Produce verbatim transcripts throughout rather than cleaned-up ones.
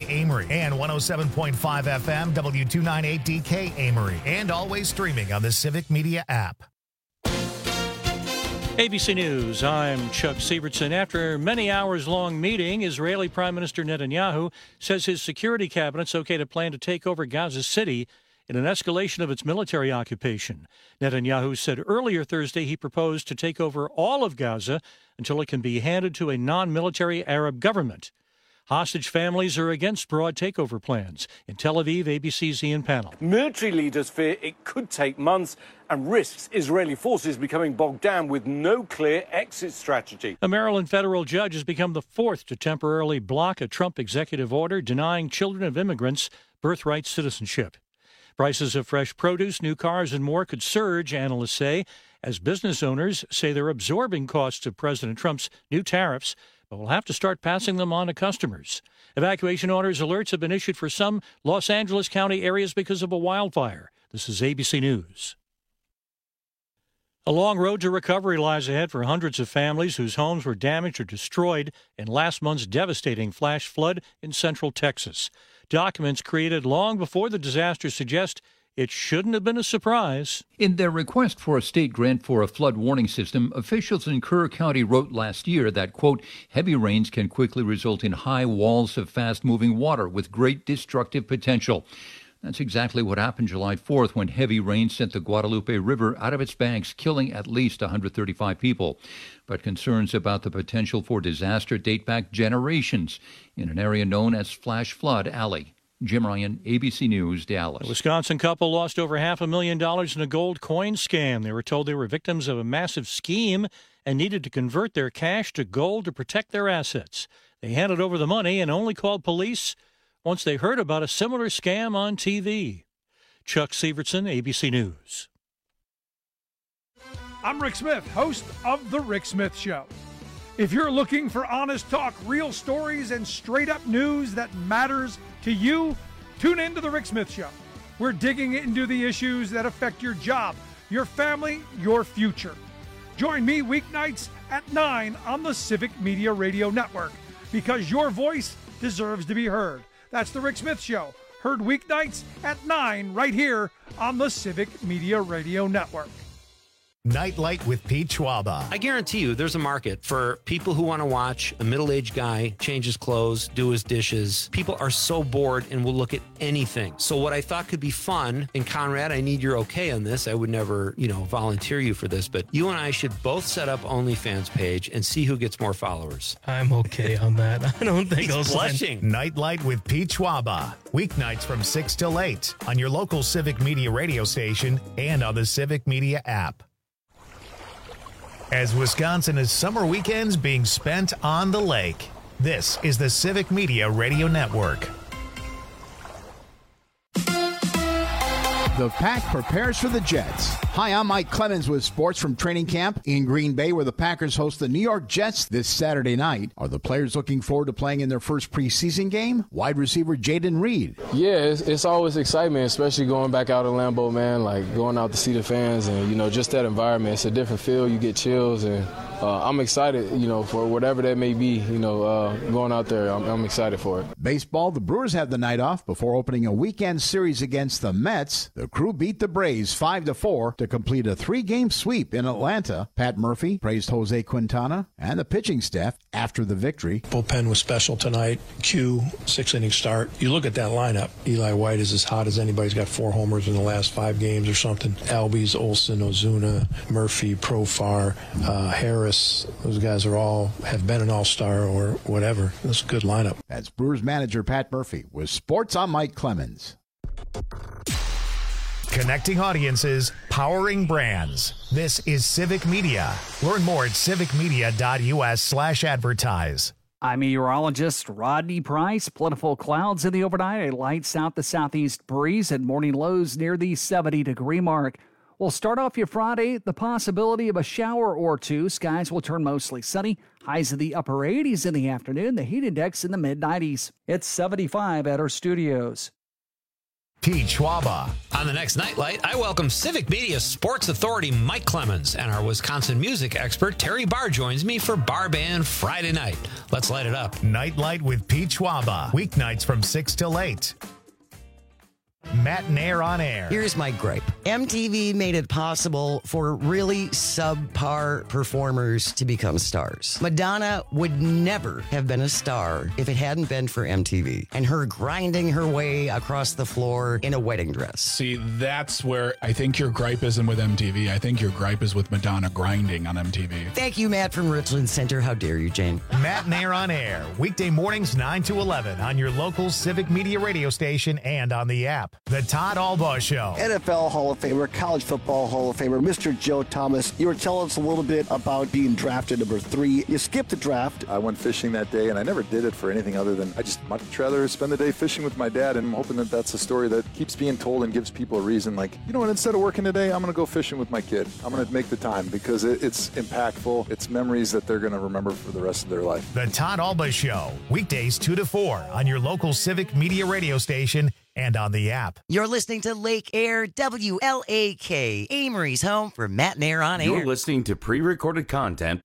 Amory, and one oh seven point five F M W two ninety-eight D K Amory, and always streaming on the Civic Media app. A B C News, I'm Chuck Sievertson. After a many hours-long meeting, Israeli Prime Minister Netanyahu says his security cabinet's okay to plan to take over Gaza City in an escalation of its military occupation. Netanyahu said earlier Thursday he proposed to take over all of Gaza until it can be handed to a non-military Arab government. Hostage families are against broad takeover plans. In Tel Aviv, A B C's Ian Pannell. Military leaders fear it could take months and risks Israeli forces becoming bogged down with no clear exit strategy. A Maryland federal judge has become the fourth to temporarily block a Trump executive order denying children of immigrants birthright citizenship. Prices of fresh produce, new cars, and more could surge, analysts say, as business owners say they're absorbing costs of President Trump's new tariffs, but will have to start passing them on to customers. Evacuation orders alerts have been issued for some Los Angeles County areas because of a wildfire. This is A B C News. A long road to recovery lies ahead for hundreds of families whose homes were damaged or destroyed in last month's devastating flash flood in central Texas. Documents created long before the disaster suggest it shouldn't have been a surprise. In their request for a state grant for a flood warning system, officials in Kerr County wrote last year that, quote, heavy rains can quickly result in high walls of fast-moving water with great destructive potential. That's exactly what happened July fourth when heavy rain sent the Guadalupe River out of its banks, killing at least one hundred thirty-five people. But concerns about the potential for disaster date back generations in an area known as Flash Flood Alley. Jim Ryan, A B C News, Dallas. A Wisconsin couple lost over half a million dollars in a gold coin scam. They were told they were victims of a massive scheme and needed to convert their cash to gold to protect their assets. They handed over the money and only called police once they heard about a similar scam on T V. Chuck Sievertson, A B C News. I'm Rick Smith, host of The Rick Smith Show. If you're looking for honest talk, real stories, and straight-up news that matters to you, tune in to The Rick Smith Show. We're digging into the issues that affect your job, your family, your future. Join me weeknights at nine on the Civic Media Radio Network, because your voice deserves to be heard. That's The Rick Smith Show, heard weeknights at nine right here on the Civic Media Radio Network. Nightlight with Pete Schwaba. I guarantee you there's a market for people who want to watch a middle-aged guy change his clothes, do his dishes. People are so bored and will look at anything. So what I thought could be fun, and Conrad, I need your okay on this. I would never, you know, volunteer you for this, but you and I should both set up OnlyFans page and see who gets more followers. I'm okay on that. I don't think He's I'll blushing. sign. Nightlight with Pete Schwaba. Weeknights from six till eight on your local Civic Media radio station and on the Civic Media app. As Wisconsin is summer weekends being spent on the lake, this is the Civic Media Radio Network. The Pack prepares for the Jets. Hi, I'm Mike Clemens with sports from training camp in Green Bay, where the Packers host the New York Jets this Saturday night. Are the players looking forward to playing in their first preseason game? Wide receiver Jaden Reed. Yeah, it's, it's always excitement, especially going back out in Lambeau, man, like going out to see the fans and, you know, just that environment. It's a different feel. You get chills, and uh, I'm excited, you know, for whatever that may be, you know, uh, going out there. I'm, I'm excited for it. Baseball, the Brewers have the night off before opening a weekend series against the Mets. The Crew beat the Braves five to four to complete a three-game sweep in Atlanta. Pat Murphy praised Jose Quintana and the pitching staff after the victory. Bullpen was special tonight. Q, six-inning start. You look at that lineup. Eli White is as hot as anybody. He's got four homers in the last five games or something. Albies, Olson, Ozuna, Murphy, Profar, uh, Harris. Those guys are all have been an all-star or whatever. That's a good lineup. That's Brewers manager Pat Murphy with Sports on Mike Clemens. Connecting audiences, powering brands. This is Civic Media. Learn more at civicmedia.us slash advertise. I'm meteorologist Rodney Price. Plentiful clouds in the overnight. A light south to southeast breeze and morning lows near the seventy degree mark. We'll start off your Friday. The possibility of a shower or two. Skies will turn mostly sunny. Highs in the upper eighties in the afternoon. The heat index in the mid nineties. It's seventy-five at our studios. Pete Schwaba. On the next Nightlight, I welcome Civic Media Sports Authority Mike Clemens, and our Wisconsin music expert Terry Barr joins me for Bar Band Friday night. Let's light it up. Nightlight with Pete Schwaba. Weeknights from six till eight. Mattinaire on Air. Here's my gripe. M T V made it possible for really subpar performers to become stars. Madonna would never have been a star if it hadn't been for M T V and her grinding her way across the floor in a wedding dress. See, that's where I think your gripe isn't with M T V. I think your gripe is with Madonna grinding on M T V. Thank you, Matt from Richland Center. How dare you, Jane? Mattinaire on Air. Weekday mornings nine to eleven on your local Civic Media radio station and on the app. The Todd Albaugh Show. N F L Hall of Famer, College Football Hall of Famer, Mister Joe Thomas. You were telling us a little bit about being drafted number three. You skipped the draft. I went fishing that day, and I never did it for anything other than I just much rather spend the day fishing with my dad, and I'm hoping that that's a story that keeps being told and gives people a reason. Like, you know what, instead of working today, I'm going to go fishing with my kid. I'm going to make the time because it, it's impactful. It's memories that they're going to remember for the rest of their life. The Todd Albaugh Show. Weekdays two to four on your local Civic Media radio station and on the app. You're listening to Lake Air W L A K, Amory's home for Mattinaire on Air. You're listening to pre-recorded content.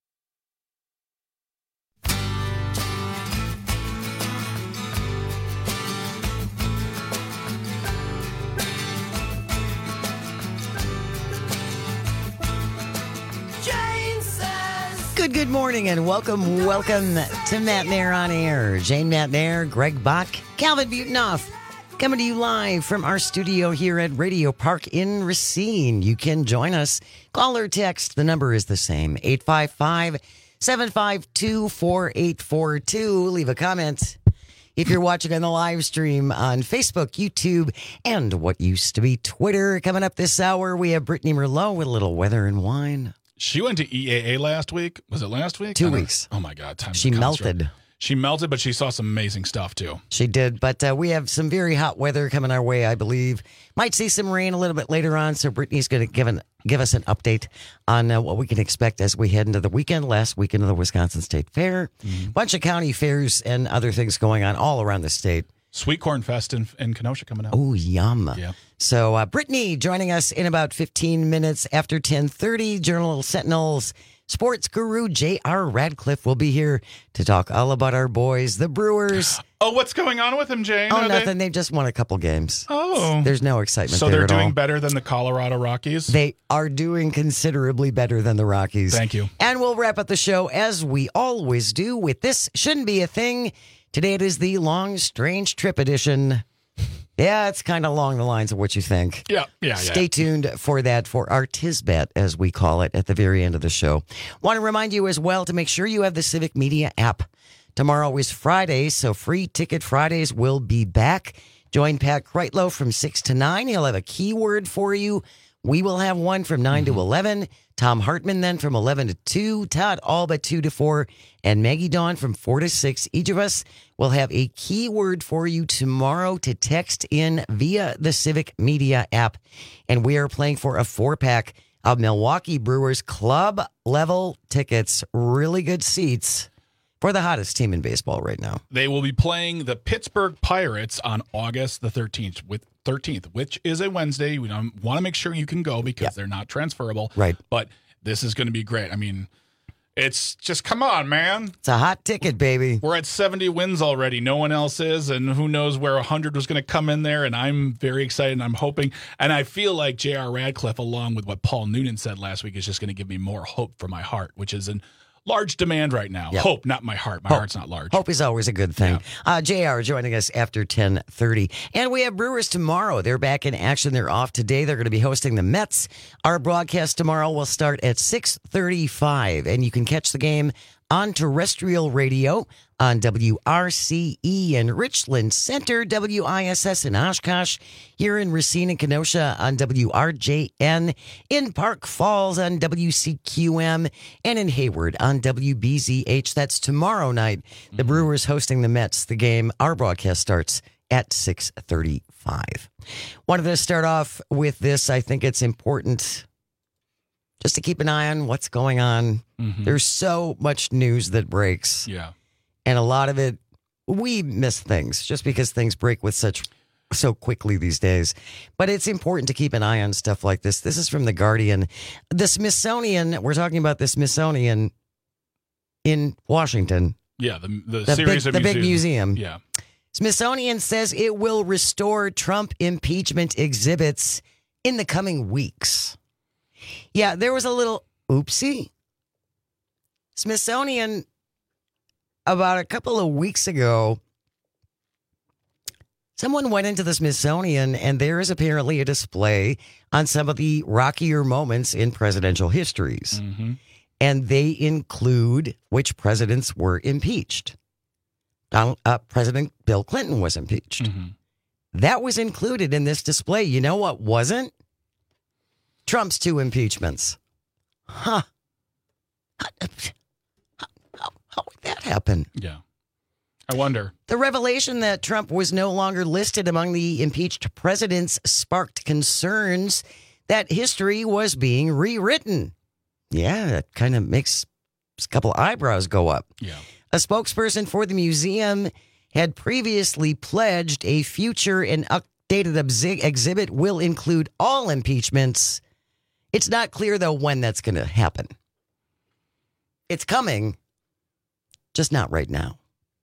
Good, good morning and welcome, welcome to Mattinaire on Air. Jane Mattinaire, Greg Bach, Calvin Butonoff. Coming to you live from our studio here at Radio Park in Racine. You can join us. Call or text. The number is the same. eight five five, seven five two, four eight four two. Leave a comment. If you're watching on the live stream on Facebook, YouTube, and what used to be Twitter. Coming up this hour, we have Brittany Merlot with a little weather and wine. She went to E A A last week. Was it last week? Two weeks. Oh, my God. Time she melted. She melted, but she saw some amazing stuff, too. She did, but uh, we have some very hot weather coming our way, I believe. Might see some rain a little bit later on, so Brittany's going to give an, give us an update on uh, what we can expect as we head into the weekend, last weekend of the Wisconsin State Fair. Mm-hmm. Bunch of county fairs and other things going on all around the state. Sweet Corn Fest in, in Kenosha coming up. Oh, yum. Yeah. So, uh, Brittany joining us in about fifteen minutes after ten thirty. Journal Sentinel's sports guru J R Radcliffe will be here to talk all about our boys, the Brewers. Oh, what's going on with them, Jane? Oh, Are nothing. They... They've just won a couple games. Oh. There's no excitement so there they're at doing all. better than the Colorado Rockies? They are doing considerably better than the Rockies. Thank you. And we'll wrap up the show as we always do with This Shouldn't Be a Thing. Today it is the Long Strange Trip edition. Yeah, it's kind of along the lines of what you think. Yeah, yeah, Stay yeah. tuned for that, for our Tisbet, as we call it, at the very end of the show. Want to remind you as well to make sure you have the Civic Media app. Tomorrow is Friday, so Free Ticket Fridays will be back. Join Pat Kreitlow from six to nine. He'll have a keyword for you. We will have one from nine mm-hmm. to eleven. Tom Hartman then from eleven to two. Todd Albaugh two to four. And Maggie Dawn from four to six. Each of us will have a keyword for you tomorrow to text in via the Civic Media app. And we are playing for a four-pack of Milwaukee Brewers club level tickets. Really good seats for the hottest team in baseball right now. They will be playing the Pittsburgh Pirates on August the thirteenth, with thirteenth, which is a Wednesday. We want to make sure you can go because yep. they're not transferable. Right. But this is going to be great. I mean, it's just, come on, man. It's a hot ticket, baby. We're at seventy wins already. No one else is, and who knows where one hundred was going to come in there, and I'm very excited, and I'm hoping, and I feel like J R Radcliffe, along with what Paul Noonan said last week, is just going to give me more hope for my heart, which is in large demand right now. Yep. Hope, not my heart. My Hope. heart's not large. Hope is always a good thing. Yeah. Uh, J R joining us after ten thirty. And we have Brewers tomorrow. They're back in action. They're off today. They're going to be hosting the Mets. Our broadcast tomorrow will start at six thirty-five. And you can catch the game on terrestrial radio on W R C E in Richland Center, W I S S in Oshkosh, here in Racine and Kenosha on W R J N, in Park Falls on W C Q M, and in Hayward on W B Z H. That's tomorrow night. The mm-hmm. Brewers hosting the Mets. The game, our broadcast starts at six thirty-five. Wanted to start off with this. I think it's important just to keep an eye on what's going on. Mm-hmm. There's so much news that breaks. Yeah. And a lot of it, we miss things just because things break with such so quickly these days. But it's important to keep an eye on stuff like this. This is from The Guardian. The Smithsonian, we're talking about the Smithsonian in Washington. Yeah, the, the, the series big, of the big museums. museum. Yeah. Smithsonian says it will restore Trump impeachment exhibits in the coming weeks. Yeah, there was a little oopsie. Smithsonian, about a couple of weeks ago, someone went into the Smithsonian and there is apparently a display on some of the rockier moments in presidential histories. Mm-hmm. And they include which presidents were impeached. Donald, uh, President Bill Clinton was impeached. Mm-hmm. That was included in this display. You know what wasn't? Trump's two impeachments. Huh. How, how, how would that happen? Yeah. I wonder. The revelation that Trump was no longer listed among the impeached presidents sparked concerns that history was being rewritten. Yeah, that kind of makes a couple eyebrows go up. Yeah. A spokesperson for the museum had previously pledged a future and updated exhi- exhibit will include all impeachments. It's not clear, though, when that's going to happen. It's coming, just not right now.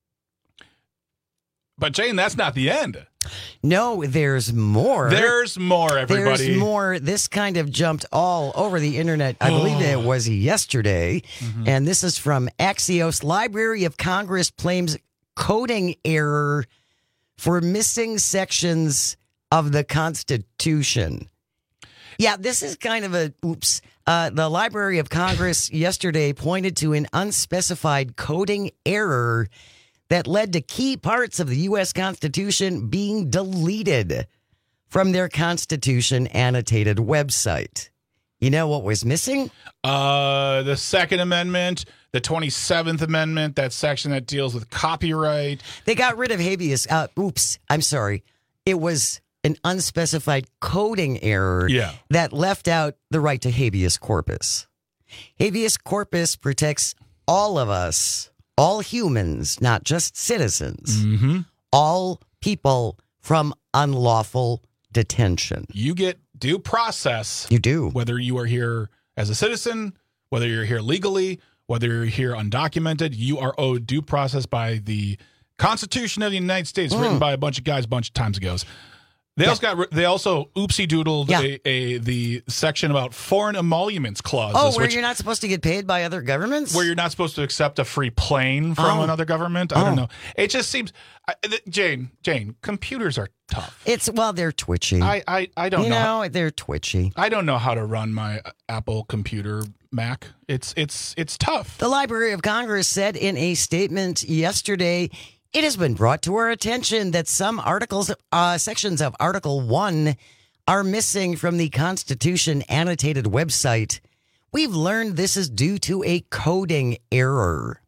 But, Jane, that's not the end. No, there's more. There's more, everybody. There's more. This kind of jumped all over the internet. I believe Oh. it was yesterday. Mhm. And this is from Axios. Library of Congress claims coding error for missing sections of the Constitution. Yeah, this is kind of a oops. Uh, the Library of Congress yesterday pointed to an unspecified coding error that led to key parts of the U S Constitution being deleted from their Constitution annotated website. You know what was missing? Uh, the Second Amendment, the twenty-seventh Amendment, that section that deals with copyright. They got rid of habeas. Uh, oops, I'm sorry. It was an unspecified coding error Yeah. that left out the right to habeas corpus. Habeas corpus protects all of us, all humans, not just citizens, Mm-hmm. all people from unlawful detention. You get due process. You do. Whether you are here as a citizen, whether you're here legally, whether you're here undocumented, you are owed due process by the Constitution of the United States, Mm. written by a bunch of guys a bunch of times ago. They Yeah. also got. They also oopsie doodled Yeah. a, a the section about foreign emoluments clauses. Oh, where which, you're not supposed to get paid by other governments? where you're not supposed to accept a free plane from Oh. another government. I Oh. don't know. It just seems, I, th- Jane. Jane, computers are tough. It's, well, they're twitchy. I I, I don't you know. know, how- they're twitchy. I don't know how to run my Apple computer Mac. It's it's it's tough. The Library of Congress said in a statement yesterday, it has been brought to our attention that some articles, uh, sections of Article one are missing from the Constitution annotated website. We've learned this is due to a coding error.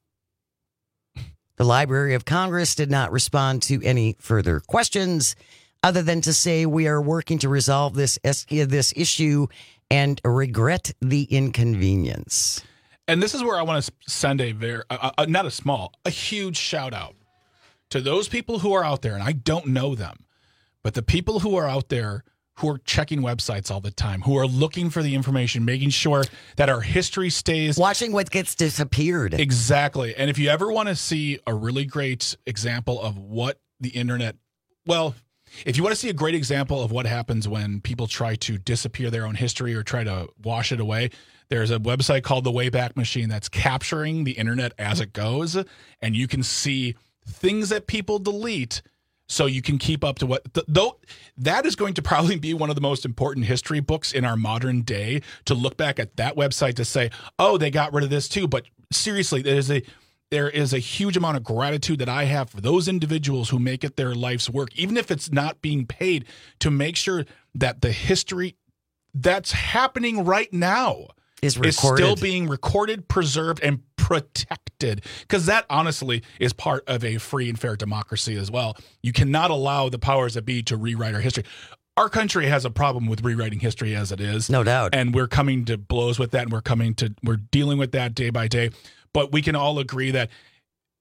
The Library of Congress did not respond to any further questions other than to say we are working to resolve this, es- this issue and regret the inconvenience. And this is where I want to send a very, uh, uh, not a small, a huge shout out to those people who are out there, and I don't know them, but the people who are out there who are checking websites all the time, who are looking for the information, making sure that our history stays. Watching what gets disappeared. Exactly. And if you ever want to see a really great example of what the internet, well, if you want to see a great example of what happens when people try to disappear their own history or try to wash it away, there's a website called The Wayback Machine that's capturing the internet as it goes, and you can see things that people delete so you can keep up to what th- though that is going to probably be one of the most important history books in our modern day, to look back at that website to say, oh, they got rid of this too. But seriously, there's a there is a huge amount of gratitude that I have for those individuals who make it their life's work, even if it's not being paid, to make sure that the history that's happening right now is is still recorded. being recorded, preserved, and protected. Because that honestly is part of a free and fair democracy as well. You cannot allow the powers that be to rewrite our history. Our country has a problem with rewriting history as it is. No doubt. And we're coming to blows with that, and we're coming to we're dealing with that day by day. But we can all agree that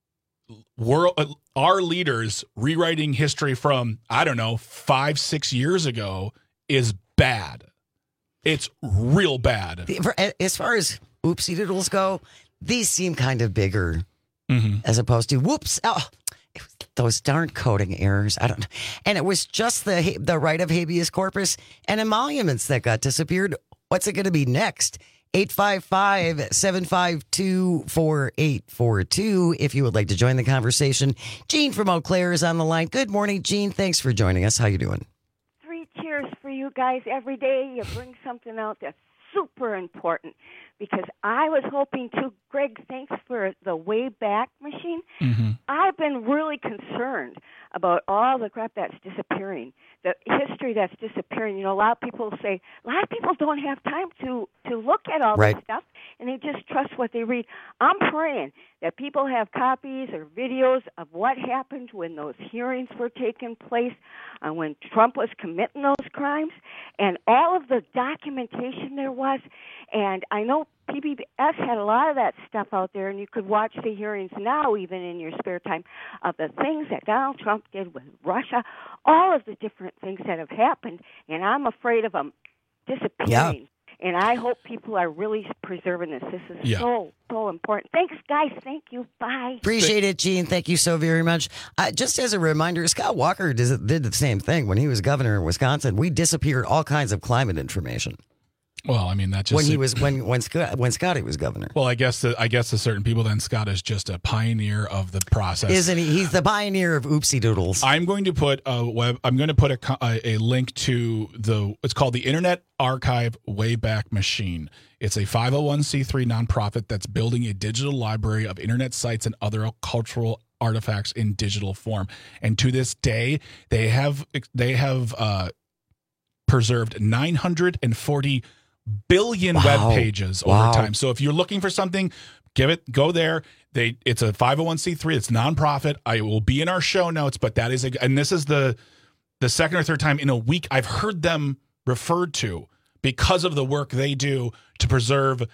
world, uh, our leaders rewriting history from, I don't know, five, six years ago is bad. It's real bad. As far as oopsie doodles go, these seem kind of bigger mm-hmm. as opposed to whoops. Oh, those darn coding errors. I don't know. And it was just the the right of habeas corpus and emoluments that got disappeared. What's it going to be next? eight five five, seven five two, four eight four two if you would like to join the conversation. Gene from Eau Claire is on the line. Good morning, Gene. Thanks for joining us. How you doing? Three cheers for you guys every day. You bring something out that's super important because I was hoping to, Greg, thanks for the Wayback Machine. Mm-hmm. I've been really concerned about all the crap that's disappearing, the history that's disappearing. You know, a lot of people say, a lot of people don't have time to, to look at all right. this stuff, and they just trust what they read. I'm praying that people have copies or videos of what happened when those hearings were taking place, and when Trump was committing those crimes, and all of the documentation there was. And I know P B S had a lot of that stuff out there, and you could watch the hearings now, even in your spare time, of the things that Donald Trump did with Russia, all of the different things that have happened, and I'm afraid of them disappearing. Yeah. And I hope people are really preserving this. This is yeah. so, so important. Thanks, guys. Thank you. Bye. Appreciate it, Gene. Thank you so very much. Uh, just as a reminder, Scott Walker did, did the same thing when he was governor in Wisconsin. We disappeared all kinds of climate information. Well, I mean, that just when he was when when Scott, when Scotty was governor. Well, I guess that I guess to certain people, then Scott is just a pioneer of the process, isn't he? He's the pioneer of oopsie doodles. I'm going to put a web. I'm going to put a, a, a link to the. It's called the Internet Archive Wayback Machine. It's a five oh one c three nonprofit that's building a digital library of internet sites and other cultural artifacts in digital form. And to this day, they have they have uh, preserved nine hundred forty billion wow. web pages wow. over time. So if you're looking for something, give it, go there. They, it's a five oh one c three. It's nonprofit. I will be in our show notes, but that is, a, and this is the, the second or third time in a week I've heard them referred to because of the work they do to preserve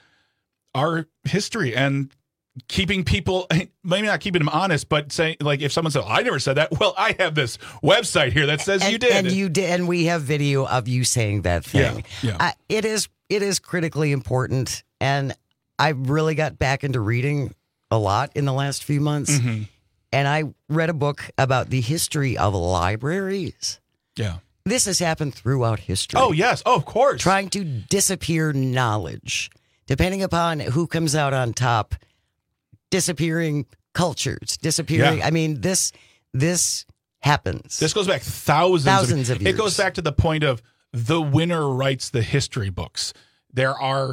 our history and keeping people, maybe not keeping them honest, but saying, like, if someone said, I never said that, well, I have this website here that says and, you did. And you did, and we have video of you saying that thing. Yeah, yeah. Uh, it is it is critically important, and I really got back into reading a lot in the last few months, mm-hmm. and I read a book about the history of libraries. Yeah. This has happened throughout history. Oh, yes. Oh, of course. Trying to disappear knowledge, depending upon who comes out on top. Disappearing cultures, disappearing. Yeah. I mean, this this happens. This goes back thousands, thousands of, of years. It goes back to the point of the winner writes the history books. There are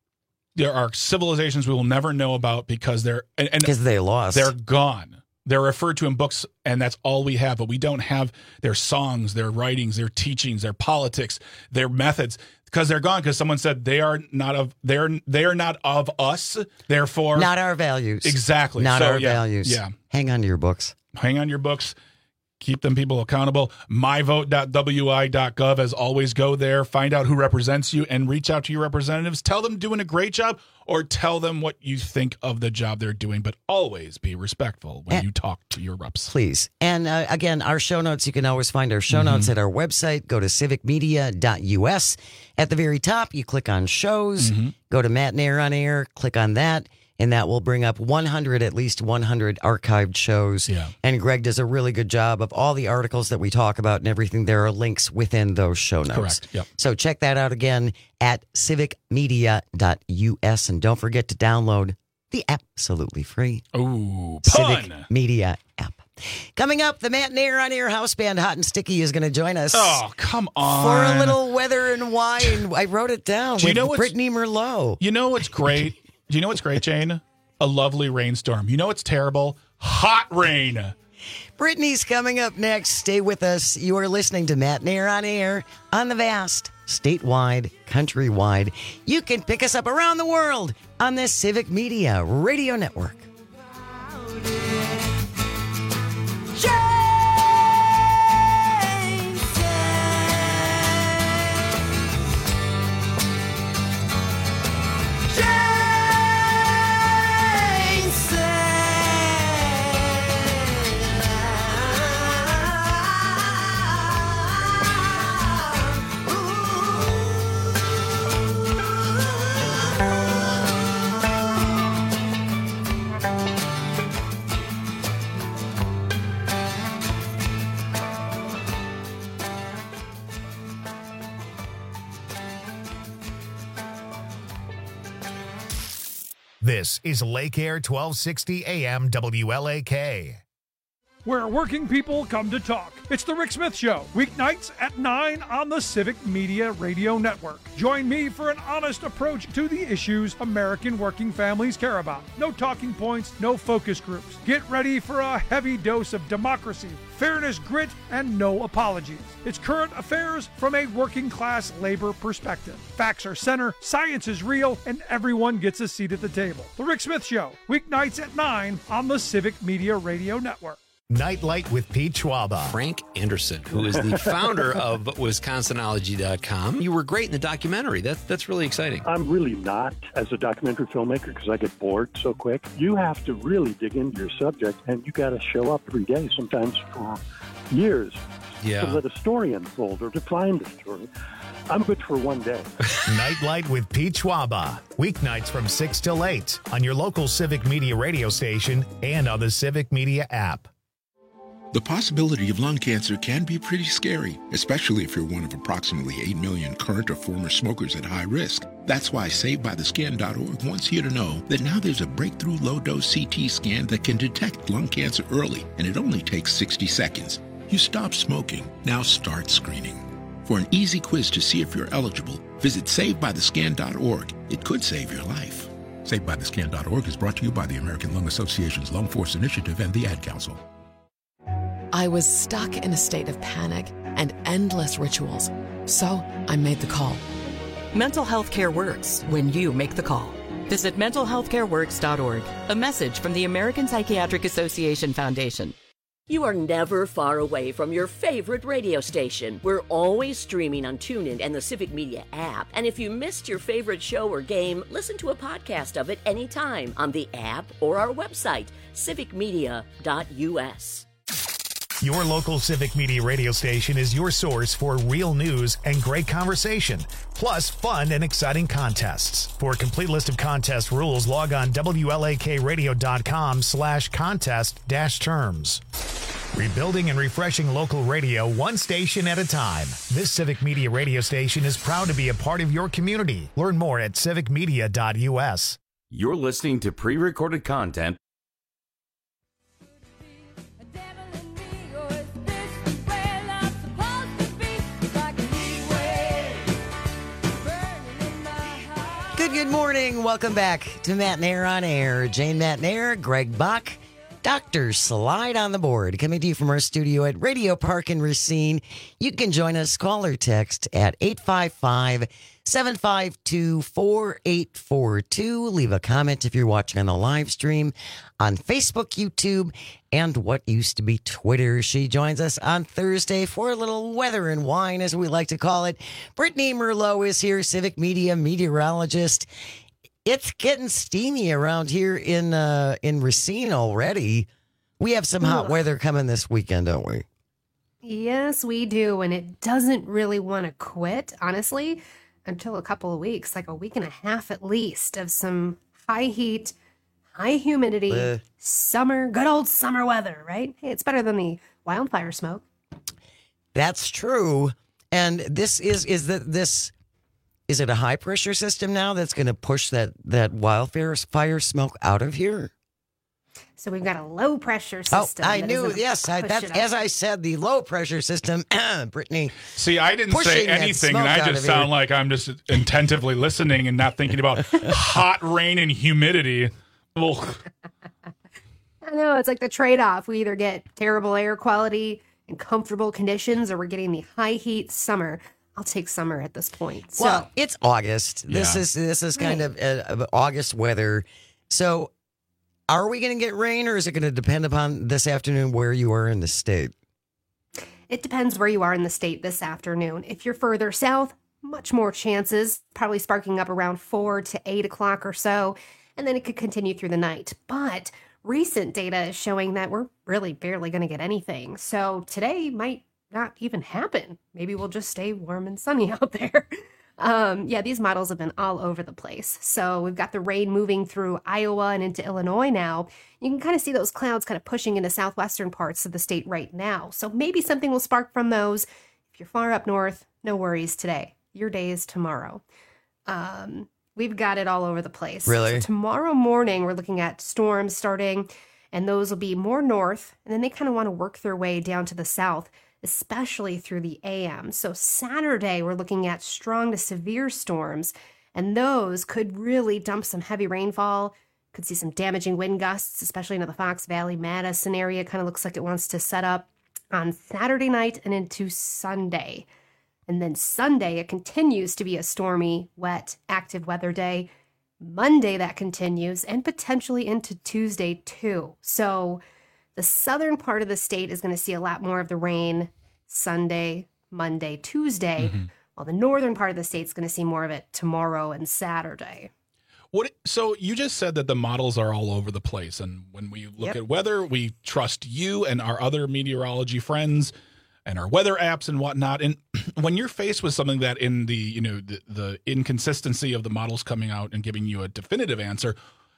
there are civilizations we will never know about because they're and because they lost. They're gone. They're referred to in books, and that's all we have. But we don't have their songs, their writings, their teachings, their politics, their methods. Because they're gone. Because someone said they are not of they're they are not of us. Therefore, not our values. Exactly. Not so, our yeah, values. Yeah. Hang on to your books. Hang on to your books. Keep them people accountable. my vote dot w i dot gov. As always, go there, find out who represents you, and reach out to your representatives. Tell them doing a great job, or tell them what you think of the job they're doing. But always be respectful when and, you talk to your reps. Please. And uh, again, our show notes, you can always find our show mm-hmm. notes at our website. Go to civic media dot u s. At the very top, you click on shows. Mm-hmm. Go to Matt and Air on Air. Click on that. And that will bring up one hundred, at least one hundred archived shows. Yeah. And Greg does a really good job of all the articles that we talk about and everything. There are links within those show notes. Correct. Yep. So check that out again at civic media dot u s. And don't forget to download the absolutely free Ooh, Civic pun. Media app. Coming up, the Matt and Air on Air house band Hot and Sticky is going to join us. Oh, come on. For a little weather and wine. I wrote it down Do you with know what's- Brittany Merlot. You know what's great? Do you know what's great, Jane? A lovely rainstorm. You know what's terrible? Hot rain. Brittany's coming up next. Stay with us. You are listening to Matt and Air on Air on the vast, statewide, countrywide. You can pick us up around the world on the Civic Media Radio Network. This is Lake Air twelve sixty A M W L A K. Where working people come to talk. It's the Rick Smith Show, weeknights at nine on the Civic Media Radio Network. Join me for an honest approach to the issues American working families care about. No talking points, no focus groups. Get ready for a heavy dose of democracy, fairness, grit, and no apologies. It's current affairs from a working class labor perspective. Facts are center, science is real, and everyone gets a seat at the table. The Rick Smith Show, weeknights at nine on the Civic Media Radio Network. Nightlight with Pete Schwaba. Frank Anderson, who is the founder of Wisconsinology dot com. You were great in the documentary. That, that's really exciting. I'm really not as a documentary filmmaker because I get bored so quick. You have to really dig into your subject, and you got to show up every day, sometimes for years, yeah. to let a story unfold or to find a story. I'm good for one day. Nightlight with Pete Schwaba. Weeknights from six till eight on your local Civic Media radio station and on the Civic Media app. The possibility of lung cancer can be pretty scary, especially if you're one of approximately eight million current or former smokers at high risk. That's why Saved By The Scan dot org wants you to know that now there's a breakthrough low-dose C T scan that can detect lung cancer early, and it only takes sixty seconds. You stop smoking, now start screening. For an easy quiz to see if you're eligible, visit Saved By The Scan dot org. It could save your life. Saved By The Scan dot org is brought to you by the American Lung Association's Lung Force Initiative and the Ad Council. I was stuck in a state of panic and endless rituals, so I made the call. Mental health care works when you make the call. Visit mental health care works dot org. A message from the American Psychiatric Association Foundation. You are never far away from your favorite radio station. We're always streaming on TuneIn and the Civic Media app. And if you missed your favorite show or game, listen to a podcast of it anytime on the app or our website, civic media dot u s. Your local Civic Media radio station is your source for real news and great conversation, plus fun and exciting contests. For a complete list of contest rules, log on W L A K radio dot com slash contest dash terms. Rebuilding and refreshing local radio one station at a time. This Civic Media radio station is proud to be a part of your community. Learn more at civic media dot u s. You're listening to pre-recorded content. Good, good morning. Welcome back to Matt Nair on Air. Jane Matt Nair, Greg Buck, Doctor Slide on the board. Coming to you from our studio at Radio Park in Racine. You can join us, call or text at eight five five, seven five two, four eight four two. Leave a comment if you're watching on the live stream on Facebook, YouTube, and what used to be Twitter. She joins us on Thursday for a little weather and wine, as we like to call it. Brittany Merlot is here, Civic Media meteorologist. It's getting steamy around here in uh, in Racine already. We have some hot weather coming this weekend, don't we? Yes, we do, and it doesn't really want to quit, honestly, until a couple of weeks, like a week and a half at least, of some high heat, high humidity, uh, summer, good old summer weather, right? Hey, it's better than the wildfire smoke. That's true. And this is is that this is it a high pressure system now that's going to push that that wildfire fire smoke out of here? So we've got a low pressure system. Oh, I knew. Yes, I, that's as I said, the low pressure system. Brittany. See, I didn't say anything, and I just sound like I'm just attentively listening and not thinking about hot rain and humidity. Ugh. I know, it's like the trade-off. We either get terrible air quality and comfortable conditions, or we're getting the high heat summer. I'll take summer at this point. So, well, it's August. This Yeah. is this is kind of uh, August weather. So, are we going to get rain, or is it going to depend upon this afternoon where you are in the state? it depends where you are in the state this afternoon. If you're further south, much more chances, probably sparking up around four to eight o'clock or so, and then it could continue through the night. But recent data is showing that we're really barely going to get anything. So today might not even happen. Maybe we'll just stay warm and sunny out there. Um, yeah, these models have been all over the place. So we've got the rain moving through Iowa and into Illinois now. You can kind of see those clouds kind of pushing into southwestern parts of the state right now. So maybe something will spark from those. If you're far up north, no worries today. Your day is tomorrow. Um, We've got it all over the place. Really? So tomorrow morning, we're looking at storms starting, and those will be more north, and then they kind of want to work their way down to the south, especially through the A M. So Saturday, we're looking at strong to severe storms, and those could really dump some heavy rainfall. Could see some damaging wind gusts, especially into the Fox Valley, Madison area. Kind of looks like it wants to set up on Saturday night and into Sunday. And then Sunday, it continues to be a stormy, wet, active weather day. Monday, that continues, and potentially into Tuesday, too. So the southern part of the state is going to see a lot more of the rain Sunday, Monday, Tuesday, mm-hmm. while the northern part of the state is going to see more of it tomorrow and Saturday. What? So you just said that the models are all over the place, and when we look yep. at weather, we trust you and our other meteorology friends and our weather apps and whatnot. And when you're faced with something that in the, you know, the, the inconsistency of the models coming out and giving you a definitive answer,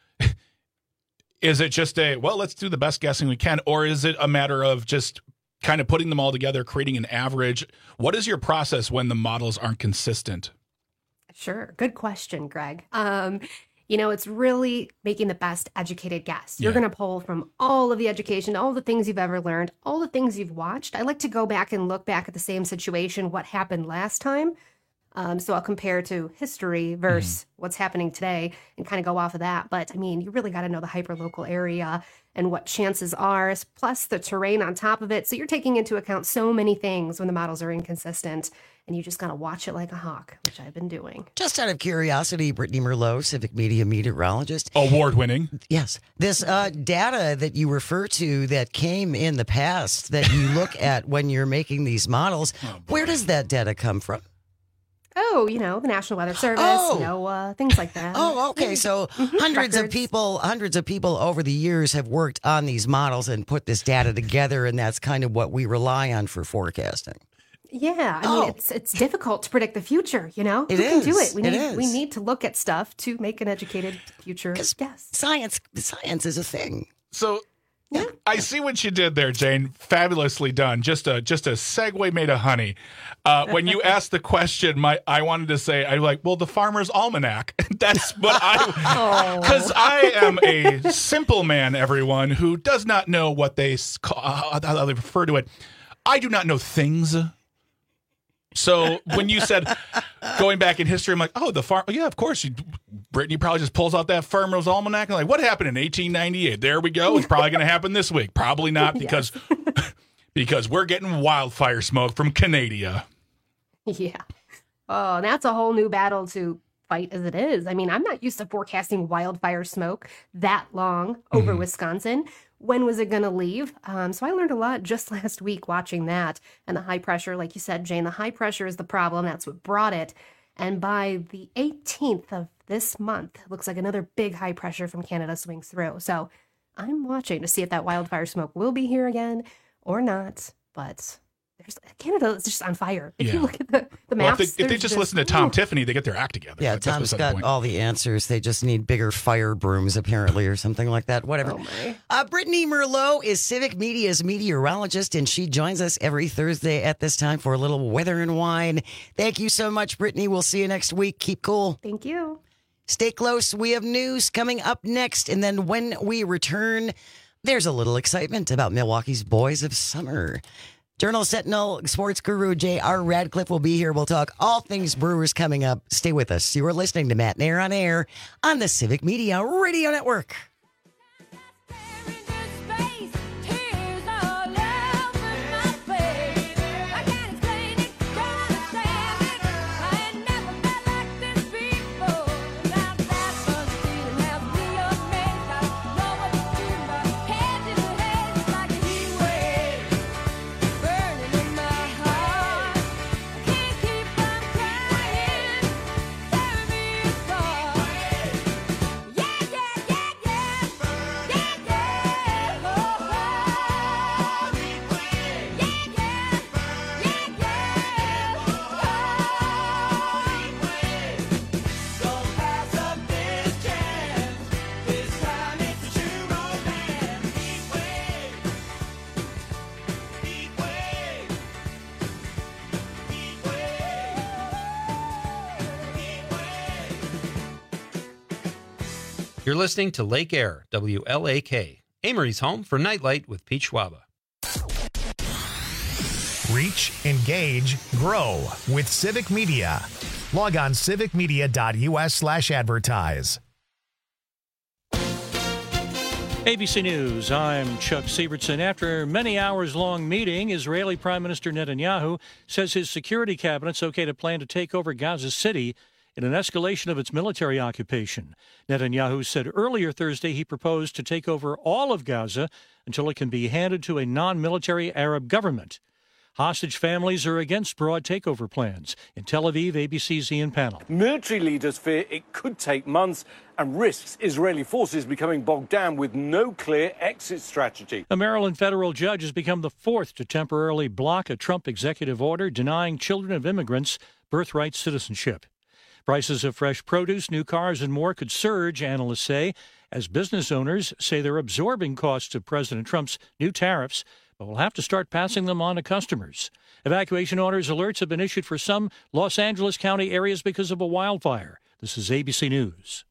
is it just a, well, let's do the best guessing we can, or is it a matter of just kind of putting them all together, creating an average? What is your process when the models aren't consistent? Sure. Good question, Greg. Um, you know, it's really making the best educated guess. You're yeah. going to pull from all of the education, all the things you've ever learned, all the things you've watched. I like to go back and look back at the same situation, what happened last time. Um, so I'll compare to history versus mm-hmm. what's happening today and kind of go off of that. But I mean, you really got to know the hyperlocal area and what chances are, plus the terrain on top of it. So you're taking into account so many things when the models are inconsistent, and you just got to watch it like a hawk, which I've been doing. Just out of curiosity, Brittany Merlot, Civic Media meteorologist. Award-winning. Yes. This uh, data that you refer to that came in the past that you look at when you're making these models, oh, where does that data come from? Oh, you know, the National Weather Service, oh. NOAA, things like that. Oh, okay. So mm-hmm. hundreds Records. of people, hundreds of people over the years have worked on these models and put this data together, and that's kind of what we rely on for forecasting. Yeah, I oh. mean, it's it's difficult to predict the future, you know? It Who is. can do it? We it need is. we need to look at stuff to make an educated future guess. Science, science is a thing. So yeah. I see what you did there, Jane. Fabulously done. Just a just a segue made of honey. Uh, when you asked the question, my I wanted to say, I'm like, well, the Farmer's Almanac. That's what I, because I am a simple man, everyone, who does not know what they call, uh, how they refer to it. I do not know things. So when you said going back in history, I'm like, oh, the farm. Yeah, of course. You, Brittany probably just pulls out that Farmer's Almanac and like, what happened in eighteen ninety-eight? There we go. It's probably going to happen this week. Probably not because because we're getting wildfire smoke from Canada. Yeah. Oh, that's a whole new battle to fight as it is. I mean, I'm not used to forecasting wildfire smoke that long over mm-hmm. Wisconsin. When was it going to leave? Um, so I learned a lot just last week watching that. And the high pressure, like you said, Jane, the high pressure is the problem. That's what brought it. And by the eighteenth of this month, it looks like another big high pressure from Canada swings through. So I'm watching to see if that wildfire smoke will be here again or not. But there's, Canada is just on fire. If yeah. you look at the, the well, maps. if they, if they just, just listen to Tom ooh. Tiffany, they get their act together. Yeah, That's Tom's got all the answers. They just need bigger fire brooms, apparently, or something like that. Whatever. Oh my. Uh, Brittany Merlot is Civic Media's meteorologist, and she joins us every Thursday at this time for a little weather and wine. Thank you so much, Brittany. We'll see you next week. Keep cool. Thank you. Stay close. We have news coming up next. And then when we return, there's a little excitement about Milwaukee's Boys of Summer. Journal Sentinel sports guru J R Radcliffe will be here. We'll talk all things Brewers coming up. Stay with us. You are listening to Matt Nair on Air on the Civic Media Radio Network. You're listening to Lake Air, W L A K, Amory's home for Nightlight with Pete Schwaba. Reach, engage, grow with Civic Media. Log on civicmedia.us slash advertise. A B C News, I'm Chuck Sievertson. After many hours-long meeting, Israeli Prime Minister Netanyahu says his security cabinet's okay to plan to take over Gaza City in an escalation of its military occupation. Netanyahu said earlier Thursday he proposed to take over all of Gaza until it can be handed to a non-military Arab government. Hostage families are against broad takeover plans. In Tel Aviv, A B C's Ian Pannell. Military leaders fear it could take months and risks Israeli forces becoming bogged down with no clear exit strategy. A Maryland federal judge has become the fourth to temporarily block a Trump executive order denying children of immigrants birthright citizenship. Prices of fresh produce, new cars, and more could surge, analysts say, as business owners say they're absorbing costs of President Trump's new tariffs, but will have to start passing them on to customers. Evacuation orders alerts have been issued for some Los Angeles County areas because of a wildfire. This is A B C News.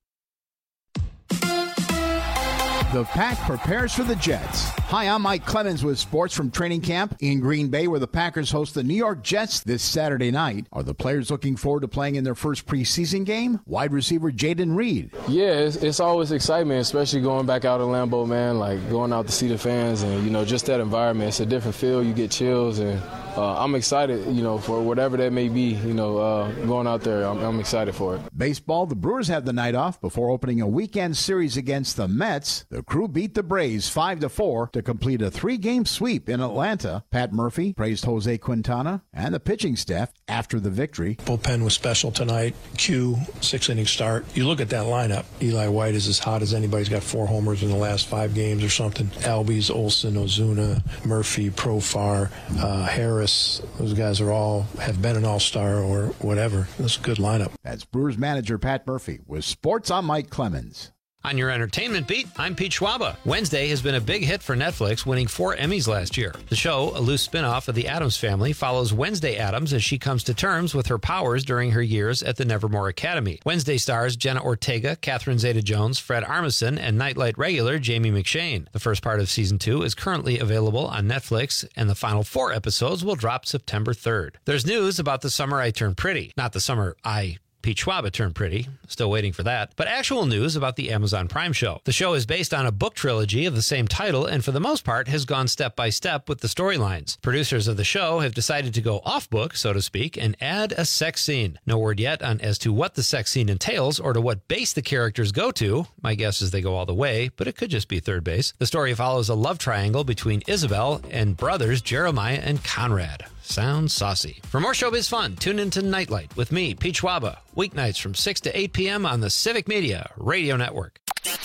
The Pack prepares for the Jets. Hi, I'm Mike Clemens with sports from training camp in Green Bay, where the Packers host the New York Jets this Saturday night. Are the players looking forward to playing in their first preseason game? Wide receiver Jaden Reed. Yeah, it's, it's always excitement, especially going back out of Lambeau, man, like going out to see the fans and, you know, just that environment. It's a different feel. You get chills, and uh, I'm excited, you know, for whatever that may be, you know, uh, going out there. I'm, I'm excited for it. Baseball, the Brewers have the night off before opening a weekend series against the Mets. The Crew beat the Braves five to four to complete a three-game sweep in Atlanta. Pat Murphy praised Jose Quintana and the pitching staff after the victory. Bullpen was special tonight. Q, six-inning start. You look at that lineup. Eli White is as hot as anybody. He's got four homers in the last five games or something. Albies, Olson, Ozuna, Murphy, Profar, uh, Harris. Those guys are all have been an all-star or whatever. That's a good lineup. That's Brewers manager Pat Murphy with Sports. I'm Mike Clemens. On your entertainment beat, I'm Pete Schwaba. Wednesday has been a big hit for Netflix, winning four Emmys last year. The show, a loose spin-off of The Addams Family, follows Wednesday Addams as she comes to terms with her powers during her years at the Nevermore Academy. Wednesday stars Jenna Ortega, Catherine Zeta-Jones, Fred Armisen, and Nightlight regular Jamie McShane. The first part of season two is currently available on Netflix, and the final four episodes will drop September third. There's news about The Summer I Turned Pretty. Not The Summer I Pete Schwaba turned pretty. Still waiting for that. But actual news about the Amazon Prime show. The show is based on a book trilogy of the same title and for the most part has gone step by step with the storylines. Producers of the show have decided to go off book, so to speak, and add a sex scene. No word yet on as to what the sex scene entails or to what base the characters go to. My guess is they go all the way, but it could just be third base. The story follows a love triangle between Isabel and brothers Jeremiah and Conrad. Sounds saucy. For more showbiz fun, tune into Nightlight with me, Pete Schwaba, weeknights from six to eight p.m. on the Civic Media Radio Network.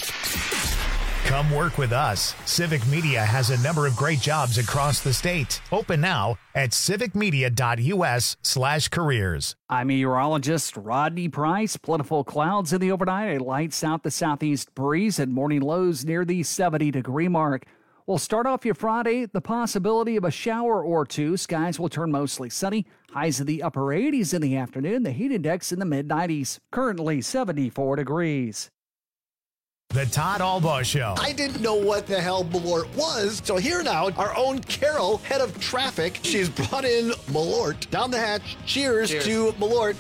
Come work with us. Civic Media has a number of great jobs across the state. Open now at civicmedia.us slash careers. I'm meteorologist Rodney Price. Plentiful clouds in the overnight, a light south to southeast breeze, and morning lows near the seventy degree mark. We'll start off your Friday, the possibility of a shower or two. Skies will turn mostly sunny. Highs in the upper eighties in the afternoon. The heat index in the mid nineties. Currently seventy-four degrees. The Todd Albaugh Show. I didn't know what the hell Malort was. So here now, our own Carol, head of traffic. She's brought in Malort down the hatch. Cheers, Cheers. to Malort.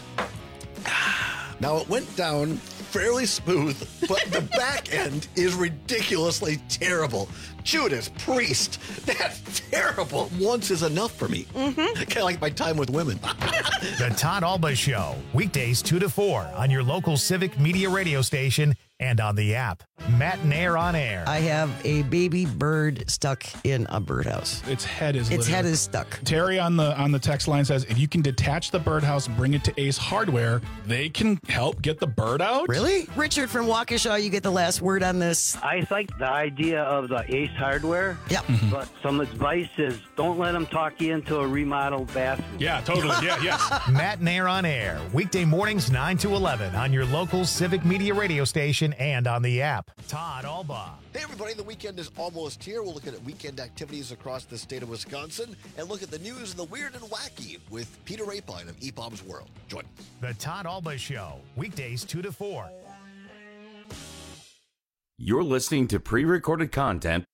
Now it went down fairly smooth, but the back end is ridiculously terrible. Judas Priest, that's terrible. Once is enough for me. Mm-hmm. Kind of like my time with women. The Todd Albaugh Show, weekdays two to four on your local Civic Media radio station and on the app. Matt and Air on air. I have a baby bird stuck in a birdhouse. Its head is Its literally. head is stuck. Terry on the on the text line says, if you can detach the birdhouse and bring it to Ace Hardware, they can help get the bird out. Really? Richard from Waukesha, you get the last word on this. I like the idea of the Ace Hardware. Yep. Mm-hmm. But some advice is don't let them talk you into a remodeled bathroom. Yeah, totally. Yeah, yeah. Matt and Air on air, weekday mornings nine to eleven on your local Civic Media radio station and on the app. Todd Albaugh. Hey, everybody. The weekend is almost here. We'll look at weekend activities across the state of Wisconsin and look at the news and the weird and wacky with Peter Rapine of E P O M's World. Join us. The Todd Albaugh Show, weekdays two to four. You're listening to pre-recorded content.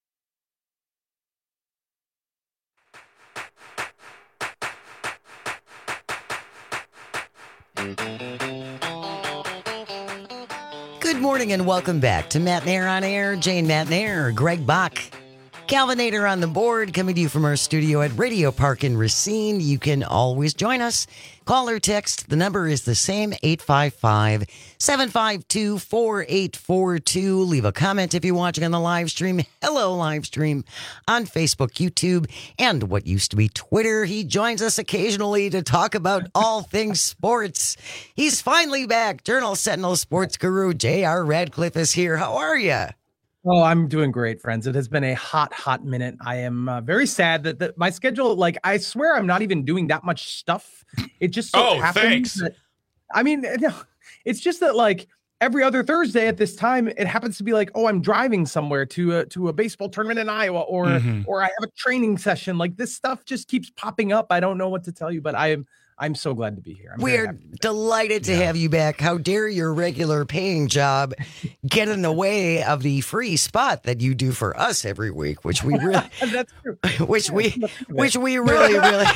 Good morning and welcome back to Matt Nair on Air. Jane Matt Nair, Greg Bach, Calvinator on the board, coming to you from our studio at Radio Park in Racine. You can always join us. Call or text. The number is the same, eight five five, seven five two, four eight four two. Leave a comment if you're watching on the live stream. Hello, live stream on Facebook, YouTube, and what used to be Twitter. He joins us occasionally to talk about all things sports. He's finally back. Journal Sentinel sports guru J R Radcliffe is here. How are you? Oh, I'm doing great, friends. It has been a hot, hot minute. I am uh, very sad that, that my schedule, like, I swear I'm not even doing that much stuff. It just so oh, happens thanks. that, I mean, it's just that, like, every other Thursday at this time, it happens to be like, oh, I'm driving somewhere to a, to a baseball tournament in Iowa, or, Mm-hmm. or I have a training session. Like, this stuff just keeps popping up. I don't know what to tell you, but I am I'm so glad to be here. I'm very We're happy to be delighted to Yeah. have you back. How dare your regular paying job get in the way of the free spot that you do for us every week, which we really, That's true. which we, which we really, really.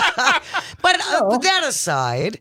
But uh, that aside,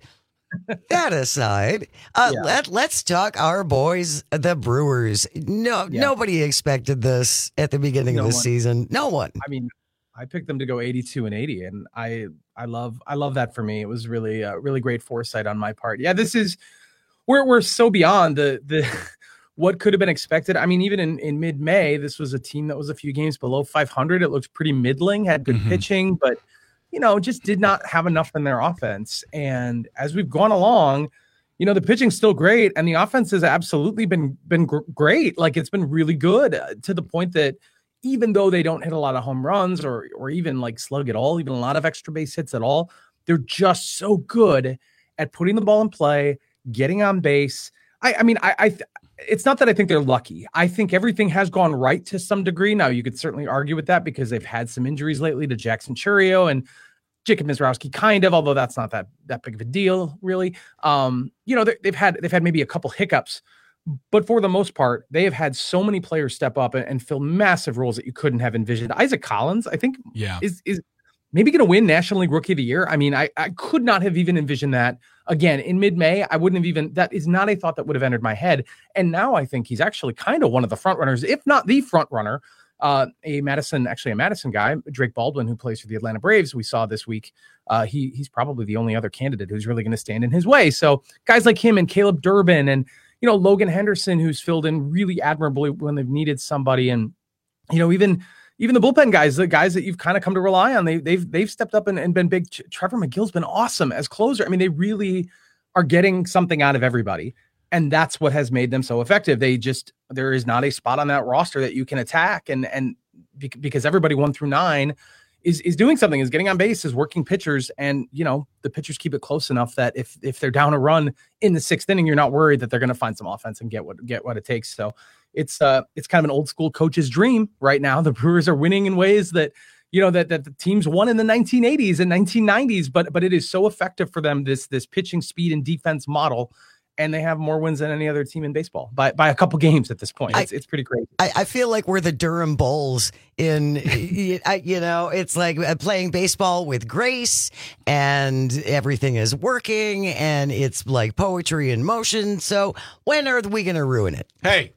that aside, uh, Yeah. let let's talk our boys, the Brewers. No, Yeah. nobody expected this at the beginning No of the one. season. No one. I mean, I picked them to go eighty-two and eighty, and I I love I love that for me. It was really uh, really great foresight on my part. Yeah, this is we're we're so beyond the the what could have been expected. I mean, even in, in mid-May, this was a team that was a few games below five hundred. It looked pretty middling, had good Mhm. pitching, but you know, just did not have enough in their offense. And as we've gone along, you know, the pitching's still great, and the offense has absolutely been been gr- great. Like, it's been really good uh, to the point that even though they don't hit a lot of home runs or or even like slug at all, even a lot of extra base hits at all, they're just so good at putting the ball in play, getting on base. I, I mean, I, I th- it's not that I think they're lucky. I think everything has gone right to some degree. Now, you could certainly argue with that because they've had some injuries lately to Jackson Churio and Jacob Mizrowski, kind of, although that's not that that big of a deal, really. Um, you know, they, they've had they've had maybe a couple hiccups. But for the most part, they have had so many players step up and, and fill massive roles that you couldn't have envisioned. Isaac Collins, I think, Yeah. is is maybe going to win National League Rookie of the Year. I mean, I, I could not have even envisioned that. Again, in mid-May, I wouldn't have even, that is not a thought that would have entered my head. And now I think he's actually kind of one of the front runners, if not the front runner. Uh, a Madison, actually a Madison guy, Drake Baldwin, who plays for the Atlanta Braves, we saw this week. Uh, he he's probably the only other candidate who's really going to stand in his way. So guys like him and Caleb Durbin and, you know, Logan Henderson, who's filled in really admirably when they've needed somebody. And, you know, even even the bullpen guys, the guys that you've kind of come to rely on, they, they've they've stepped up and, and been big. Trevor McGill's been awesome as closer. I mean, they really are getting something out of everybody. And that's what has made them so effective. They just, there is not a spot on that roster that you can attack. And, and because everybody one through nine is, is doing something, is getting on base, is working pitchers. And, you know, the pitchers keep it close enough that if, if they're down a run in the sixth inning, you're not worried that they're going to find some offense and get what, get what it takes. So it's uh it's kind of an old school coach's dream right now. The Brewers are winning in ways that, you know, that, that the teams won in the nineteen eighties and nineteen nineties, but, but it is so effective for them, this, this pitching speed and defense model. And they have more wins than any other team in baseball by, by a couple games at this point. It's, I, it's pretty crazy. I, I feel like we're the Durham Bulls in, you know, it's like playing baseball with grace and everything is working and it's like poetry in motion. So when are we going to ruin it? Hey,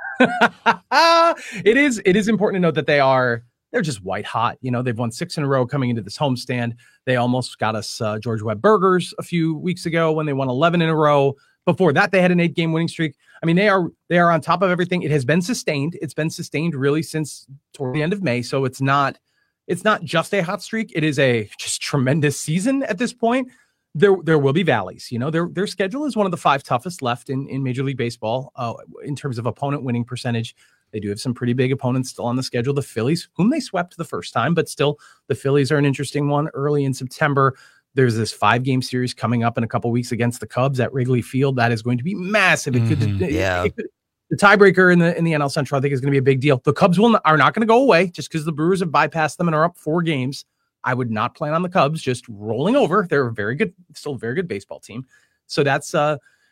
it is, it is important to note that they are, they're just white hot. You know, they've won six in a row coming into this homestand. They almost got us uh, George Webb Burgers a few weeks ago when they won eleven in a row. Before that, they had an eight-game winning streak. I mean, they are they are on top of everything. It has been sustained. It's been sustained really since toward the end of May. So it's not it's not just a hot streak. It is a just tremendous season at this point. There there will be valleys. You know, their their schedule is one of the five toughest left in, in Major League Baseball uh, in terms of opponent winning percentage. They do have some pretty big opponents still on the schedule. The Phillies, whom they swept the first time, but still the Phillies are an interesting one early in September. There's this five-game series coming up in a couple weeks against the Cubs at Wrigley Field. That is going to be massive. It could, Mm-hmm. it, Yeah. it could, the tiebreaker in the in the N L Central, I think, is going to be a big deal. The Cubs will are not going to go away just because the Brewers have bypassed them and are up four games. I would not plan on the Cubs just rolling over. They're a very good, still a very good baseball team. So that's uh,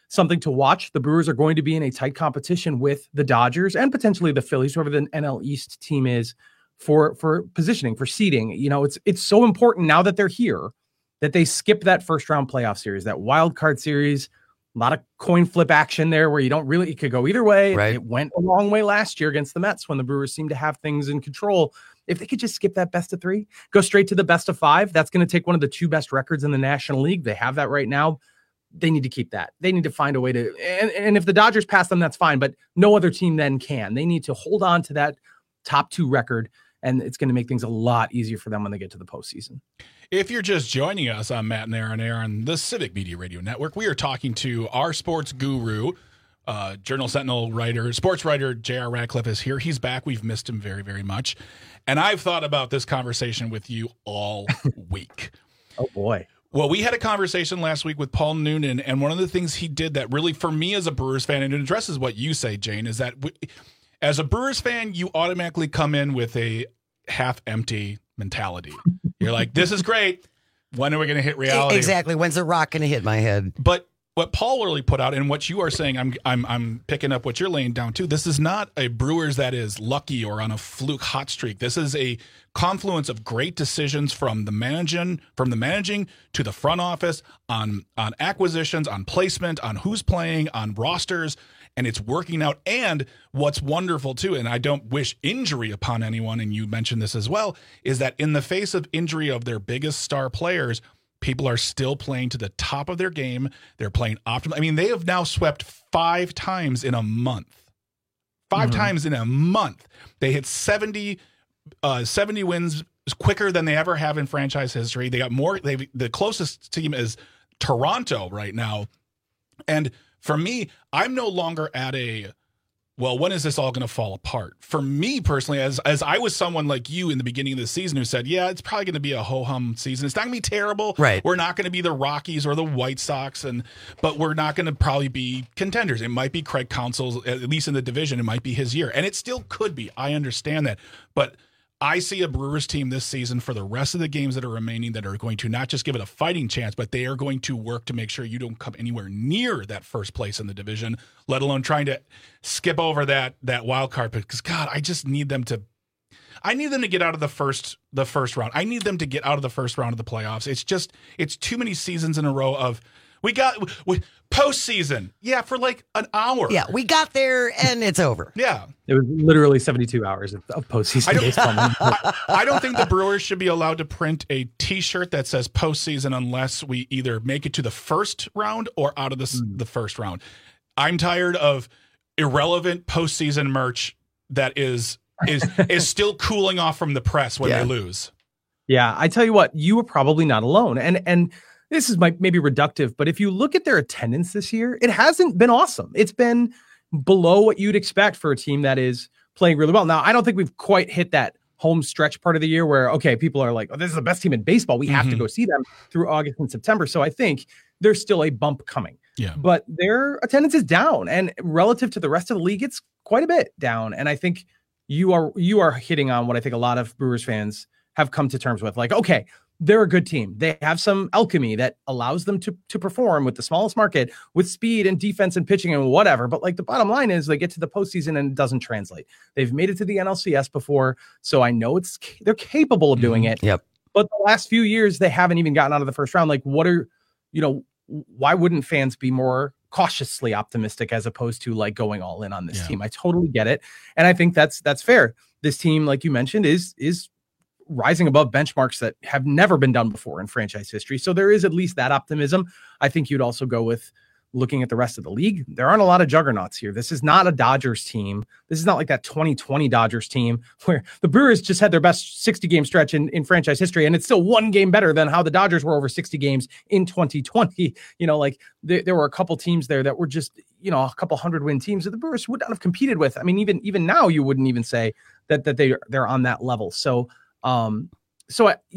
something to watch. The Brewers are going to be in a tight competition with the Dodgers and potentially the Phillies, whoever the N L East team is, for for positioning, for seeding. You know, it's it's so important now that they're here that they skip that first round playoff series, that wild card series. A lot of coin flip action there where you don't really, it could go either way. Right. It went a long way last year against the Mets when the Brewers seemed to have things in control. If they could just skip that best of three, go straight to the best of five, that's going to take one of the two best records in the National League. They have that right now. They need to keep that. They need to find a way to, and, and if the Dodgers pass them, that's fine, but no other team then can. They need to hold on to that top two record, and it's going to make things a lot easier for them when they get to the postseason. If you're just joining us, I'm Matt and Aaron Air on the Civic Media Radio Network. We are talking to our sports guru, uh, Journal Sentinel writer, sports writer J R Radcliffe is here. He's back. We've missed him very, very much. And I've thought about this conversation with you all week. Oh, boy. Well, we had a conversation last week with Paul Noonan, and one of the things he did that really, for me as a Brewers fan, and it addresses what you say, Jane, is that we, as a Brewers fan, you automatically come in with a half-empty mentality. You're like, this is great. When are we going to hit reality? Exactly. When's the rock going to hit my head? But what Paul really put out and what you are saying, I'm I'm I'm picking up what you're laying down too. This is not a Brewers that is lucky or on a fluke hot streak. This is a confluence of great decisions from the managing, from the managing to the front office on on acquisitions, on placement, on who's playing, on rosters, and it's working out. And what's wonderful too, and I don't wish injury upon anyone, and you mentioned this as well, is that in the face of injury of their biggest star players, people are still playing to the top of their game. They're playing optimal. I mean, they have now swept five times in a month. Five mm-hmm. times in a month. They hit seventy, uh, seventy wins quicker than they ever have in franchise history. They got more. They the closest team is Toronto right now. And for me, I'm no longer at a, well, when is this all going to fall apart? For me personally, as as I was someone like you in the beginning of the season who said, yeah, it's probably going to be a ho-hum season. It's not going to be terrible. Right. We're not going to be the Rockies or the White Sox, and but we're not going to probably be contenders. It might be Craig Counsell's, at least in the division, it might be his year. And it still could be. I understand that. But I see a Brewers team this season for the rest of the games that are remaining that are going to not just give it a fighting chance, but they are going to work to make sure you don't come anywhere near that first place in the division, let alone trying to skip over that that wild card pick. Because God, I just need them to I need them to get out of the first the first round. I need them to get out of the first round of the playoffs. It's just it's too many seasons in a row of we got we, postseason. Yeah, for like an hour. Yeah, we got there and it's over. Yeah. It was literally seventy-two hours of, of postseason I don't, baseball. I, I don't think the Brewers should be allowed to print a T-shirt that says postseason unless we either make it to the first round or out of the, mm. the first round. I'm tired of irrelevant postseason merch that is is is still cooling off from the press when yeah. they lose. Yeah, I tell you what, you were probably not alone. And and this is my, maybe reductive, but if you look at their attendance this year, it hasn't been awesome. It's been below what you'd expect for a team that is playing really well. Now, I don't think we've quite hit that home stretch part of the year where, okay, people are like, oh, this is the best team in baseball. We have mm-hmm. to go see them through August and September. So I think there's still a bump coming. Yeah. But their attendance is down, and relative to the rest of the league, it's quite a bit down. And I think you are you are hitting on what I think a lot of Brewers fans have come to terms with. Like, okay, they're a good team. They have some alchemy that allows them to to perform with the smallest market, with speed and defense and pitching and whatever. But like the bottom line is they get to the postseason and it doesn't translate. They've made it to the N L C S before, so I know it's they're capable of doing it. Yep. But the last few years they haven't even gotten out of the first round. Like, what are, you know, why wouldn't fans be more cautiously optimistic as opposed to like going all in on this Yeah. team? I totally get it, and I think that's that's fair. This team, like you mentioned, is is rising above benchmarks that have never been done before in franchise history. So there is at least that optimism. I think you'd also go with looking at the rest of the league. There aren't a lot of juggernauts here. This is not a Dodgers team. This is not like that twenty twenty Dodgers team where the Brewers just had their best sixty game stretch in, in franchise history. And it's still one game better than how the Dodgers were over sixty games in twenty twenty. You know, like there, there were a couple teams there that were just, you know, a couple hundred win teams that the Brewers would not have competed with. I mean, even, even now you wouldn't even say that, that they, they're on that level. So, Um, so I,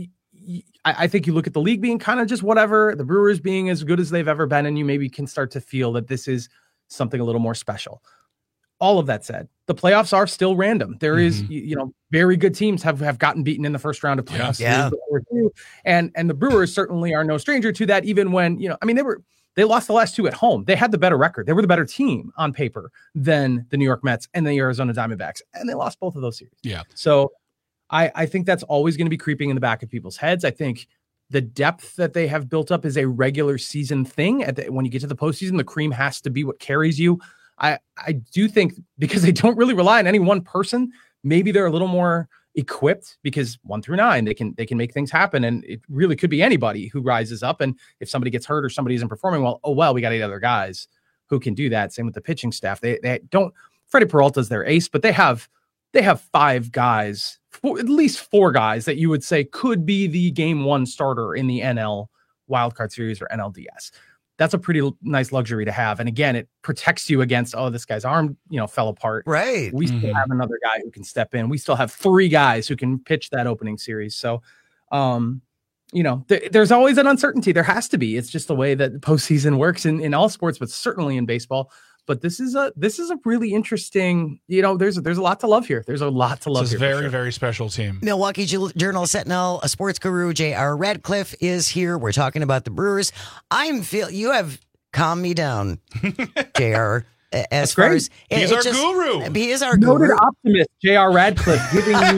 I think you look at the league being kind of just whatever, the Brewers being as good as they've ever been, and you maybe can start to feel that this is something a little more special. all of that said, the playoffs are still random. There mm-hmm. is, you know, very good teams have, have gotten beaten in the first round of playoffs. Yeah. yeah. And, and the Brewers certainly are no stranger to that, even when, you know, I mean, they were, they lost the last two at home. They had the better record. They were the better team on paper than the New York Mets and the Arizona Diamondbacks. And they lost both of those series. Yeah. So I, I think that's always going to be creeping in the back of people's heads. I think the depth that they have built up is a regular season thing. At the, when you get to the postseason, the cream has to be what carries you. I, I do think because they don't really rely on any one person, maybe they're a little more equipped because one through nine, they can, they can make things happen. And it really could be anybody who rises up. And if somebody gets hurt or somebody isn't performing well, oh, well, we got eight other guys who can do that. Same with the pitching staff. They, they don't, Freddie Peralta's their ace, but they have, they have five guys, four, at least four guys that you would say could be the game one starter in the N L wildcard series or N L D S. That's a pretty nice luxury to have. And again, it protects you against, oh, this guy's arm, you know, fell apart. Right. We mm-hmm. still have another guy who can step in. We still have three guys who can pitch that opening series. So, um, you know, th- there's always an uncertainty. There has to be. It's just the way that the postseason works in, in all sports, but certainly in baseball. But this is a this is a really interesting, you know, there's there's a lot to love here. There's a lot to love this here. It's a very, sure. very special team. Milwaukee Journal Sentinel, a sports guru, J R Radcliffe is here. We're talking about the Brewers. I'm feel you have calmed me down, J R. As That's far great. as he's it our just, guru. He is our Noted guru. optimist, J R Radcliffe, giving you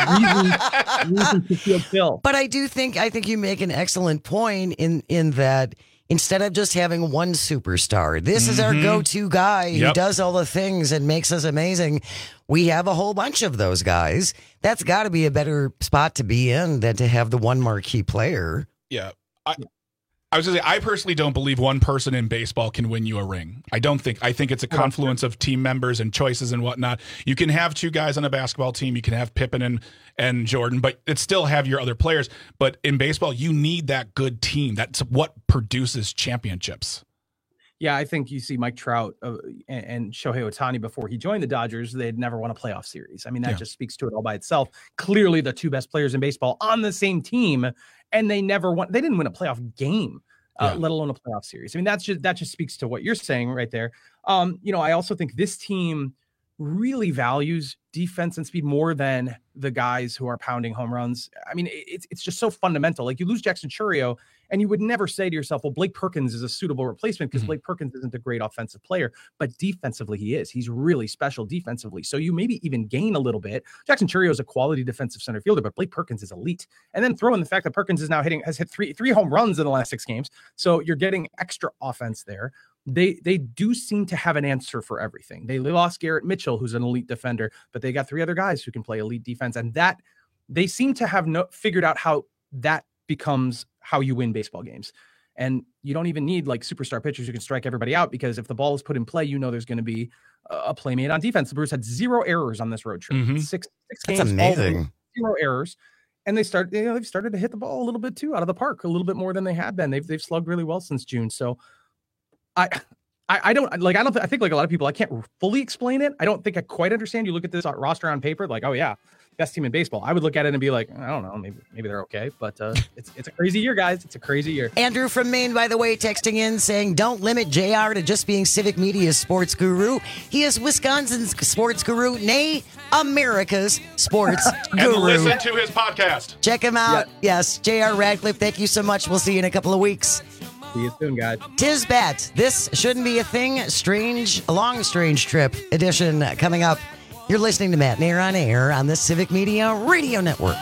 the reason, reason to feel Phil. But I do think I think you make an excellent point in in that instead of just having one superstar, this mm-hmm. is our go-to guy yep. who does all the things and makes us amazing. We have a whole bunch of those guys. That's got to be a better spot to be in than to have the one marquee player. Yeah. I, I was going to say, I personally don't believe one person in baseball can win you a ring. I don't think. I think it's a confluence of team members and choices and whatnot. You can have two guys on a basketball team. You can have Pippen and, and Jordan, but it still have your other players. But in baseball, you need that good team. That's what produces championships. Yeah, I think you see Mike Trout uh, and, and Shohei Ohtani before he joined the Dodgers, they'd never won a playoff series. I mean, that yeah. just speaks to it all by itself. Clearly the two best players in baseball on the same team, and they never won. They didn't win a playoff game, uh, yeah. let alone a playoff series. I mean, that's just that just speaks to what you're saying right there. Um, you know, I also think this team really values defense and speed more than the guys who are pounding home runs. I mean, it's it's just so fundamental. Like you lose Jackson Chourio, and you would never say to yourself, well, Blake Perkins is a suitable replacement because mm-hmm. Blake Perkins isn't a great offensive player, but defensively he is. He's really special defensively. So you maybe even gain a little bit. Jackson Chourio is a quality defensive center fielder, but Blake Perkins is elite. And then throw in the fact that Perkins is now hitting, has hit three, three home runs in the last six games. So you're getting extra offense there. They they do seem to have an answer for everything. They lost Garrett Mitchell, who's an elite defender, but they got three other guys who can play elite defense. And that they seem to have no, figured out how that becomes how you win baseball games. And you don't even need like superstar pitchers who can strike everybody out, because if the ball is put in play, you know there's going to be a play made on defense. The Brewers had zero errors on this road trip. Mm-hmm. Six six That's games. amazing. Zero errors. And they started, you know, they've started to hit the ball a little bit too out of the park, a little bit more than they had been. They've they've slugged really well since June. So I I, I don't like I don't I think like a lot of people, I can't fully explain it. I don't think I quite understand. You look at this roster on paper, like, oh yeah, best team in baseball. I would look at it and be like, I don't know, maybe maybe they're okay, but uh, it's it's a crazy year, guys. It's a crazy year. Andrew from Maine, by the way, texting in saying, don't limit J R to just being Civic Media's sports guru. He is Wisconsin's sports guru, nay, America's sports guru. And listen to his podcast. Check him out. Yeah. Yes, J R Radcliffe. Thank you so much. We'll see you in a couple of weeks. See you soon, guys. Tisbat, This Shouldn't Be a Thing, Strange, a Long Strange Trip edition coming up. You're listening to Matt Nair on Air on the Civic Media Radio Network.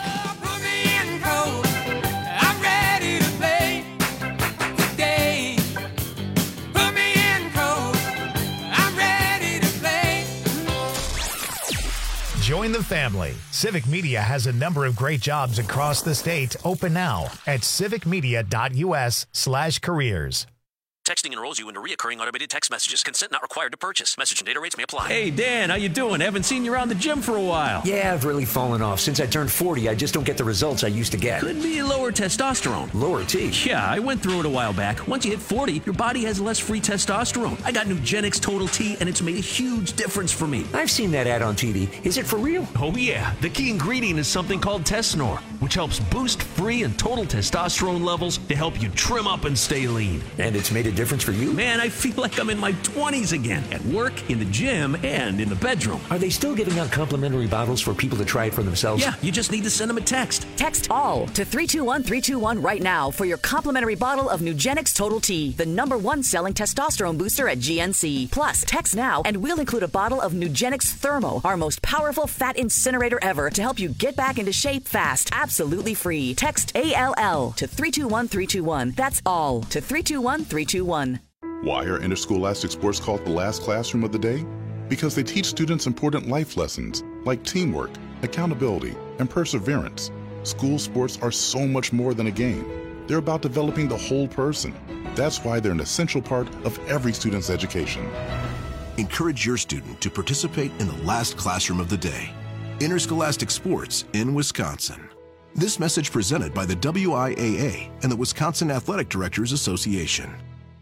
Join the family. Civic Media has a number of great jobs across the state open now at civicmedia.us slash careers. Texting enrolls you into recurring automated text messages. Consent not required to purchase. Message and data rates may apply. Hey, Dan, how you doing? Haven't seen you around the gym for a while. Yeah, I've really fallen off. Since I turned forty, I just don't get the results I used to get. Could be lower testosterone. Lower T? Yeah, I went through it a while back. Once you hit forty, your body has less free testosterone. I got Nugenix Total T, and it's made a huge difference for me. I've seen that ad on T V. Is it for real? Oh, yeah. The key ingredient is something called Tesnor, which helps boost free and total testosterone levels to help you trim up and stay lean. And it's made a difference for you? Man, I feel like I'm in my twenties again. At work, in the gym, and in the bedroom. Are they still giving out complimentary bottles for people to try it for themselves? Yeah, you just need to send them a text. Text ALL to three two one three two one right now for your complimentary bottle of Nugenix Total T, the number one selling testosterone booster at G N C. Plus, text now and we'll include a bottle of Nugenix Thermo, our most powerful fat incinerator ever, to help you get back into shape fast, absolutely free. Text A L L to three two one three two one. That's all to three two one three two one. Why are interscholastic sports called the last classroom of the day? Because they teach students important life lessons like teamwork, accountability, and perseverance. School sports are so much more than a game. They're about developing the whole person. That's why they're an essential part of every student's education. Encourage your student to participate in the last classroom of the day. Interscholastic sports in Wisconsin. This message presented by the W I A A and the Wisconsin Athletic Directors Association.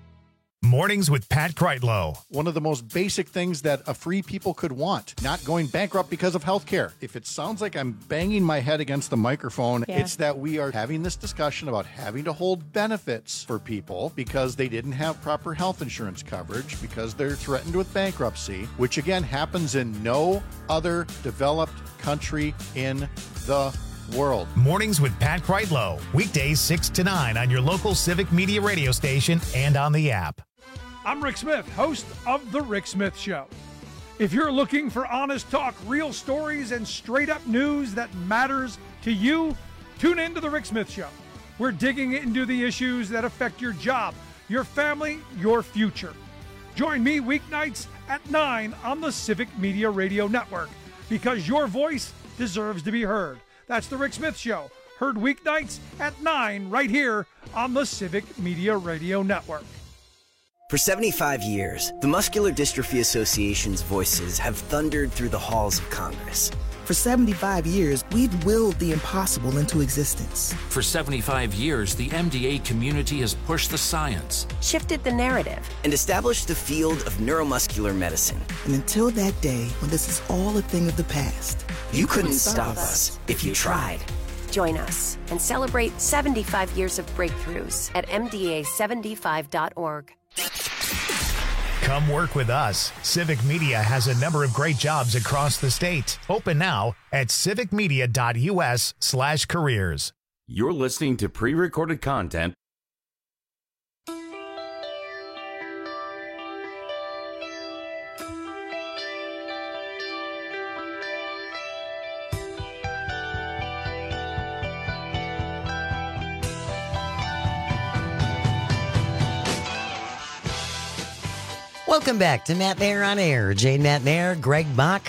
Mornings with Pat Kreitlow. One of the most basic things that a free people could want, not going bankrupt because of health care. If it sounds like I'm banging my head against the microphone, Yeah. it's that we are having this discussion about having to hold benefits for people because they didn't have proper health insurance coverage, because they're threatened with bankruptcy, which again happens in no other developed country in the world. Mornings with Pat Kreitlow. Weekdays six to nine on your local Civic Media radio station and on the app. I'm Rick Smith, host of The Rick Smith Show. If you're looking for honest talk, real stories, and straight-up news that matters to you, tune in to The Rick Smith Show. We're digging into the issues that affect your job, your family, your future. Join me weeknights at nine on the Civic Media Radio Network, because your voice deserves to be heard. That's The Rick Smith Show, heard weeknights at nine right here on the Civic Media Radio Network. For seventy-five years, the Muscular Dystrophy Association's voices have thundered through the halls of Congress. For seventy-five years, we've willed the impossible into existence. For seventy-five years, the M D A community has pushed the science, shifted the narrative, and established the field of neuromuscular medicine. And until that day, when this is all a thing of the past, you, you couldn't, couldn't stop us if you tried. Join us and celebrate seventy-five years of breakthroughs at M D A seventy-five dot org. Come work with us. Civic Media has a number of great jobs across the state. Open now at civicmedia.us slash careers. You're listening to pre-recorded content. Welcome back to Matt Mayer on Air. Jane Matt Mayer, Greg Bach,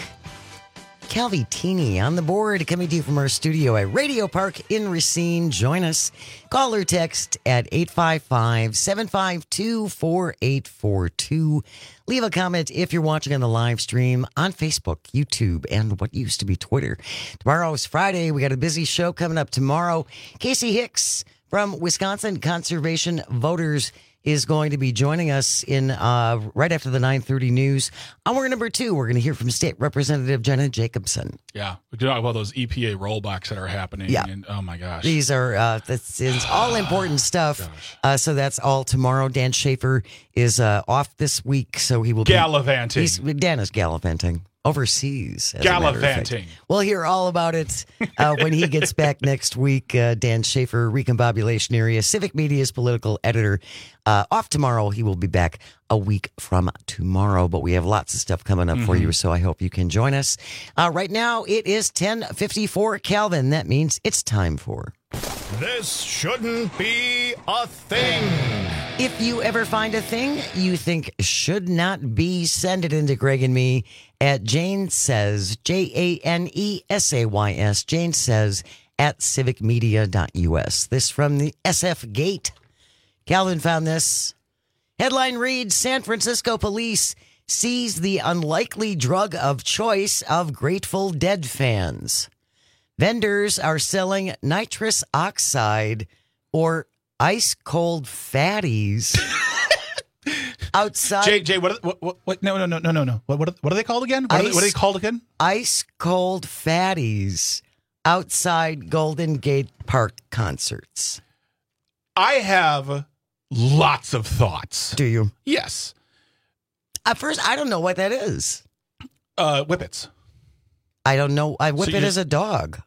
Calvi Teeny on the board, coming to you from our studio at Radio Park in Racine. Join us. Call or text at eight five five, seven five two, four eight four two. Leave a comment if you're watching on the live stream on Facebook, YouTube, and what used to be Twitter. Tomorrow is Friday. We got a busy show coming up tomorrow. Casey Hicks from Wisconsin Conservation Voters is going to be joining us in uh, right after the nine thirty news. Hour number two, we're going to hear from State Representative Jenna Jacobson. Yeah, we can talk about those E P A rollbacks that are happening. Yeah. And, oh, my gosh. These are uh, that's it's all important stuff. Uh, so that's all tomorrow. Dan Schaefer is uh, off this week, so he will be gallivanting. He's, Dan is gallivanting. Overseas. As gallivanting. We'll hear all about it uh, when he gets back next week. Uh, Dan Schaefer, Recombobulation Area, Civic Media's political editor. Uh, off tomorrow. He will be back a week from tomorrow, but we have lots of stuff coming up mm-hmm. for you, so I hope you can join us. Uh, right now, it is ten fifty-four Calvin. That means it's time for... This shouldn't be a thing. If you ever find a thing you think should not be, send it into Greg and me at Jane Says, J A N E S A Y S, Jane Says at civic media dot U S. This from the S F Gate. Calvin found this. Headline reads, San Francisco police seize the unlikely drug of choice of Grateful Dead fans. Vendors are selling nitrous oxide or ice cold fatties outside. Jay, Jay, what, what, what, what? No, no, no, no, no, no. What, what, what are they called again? What, ice, are they, what are they called again? Ice cold fatties outside Golden Gate Park concerts. I have lots of thoughts. Do you? Yes. At first, I don't know what that is. Uh, whippets. I don't know. I whip So it you- as a dog.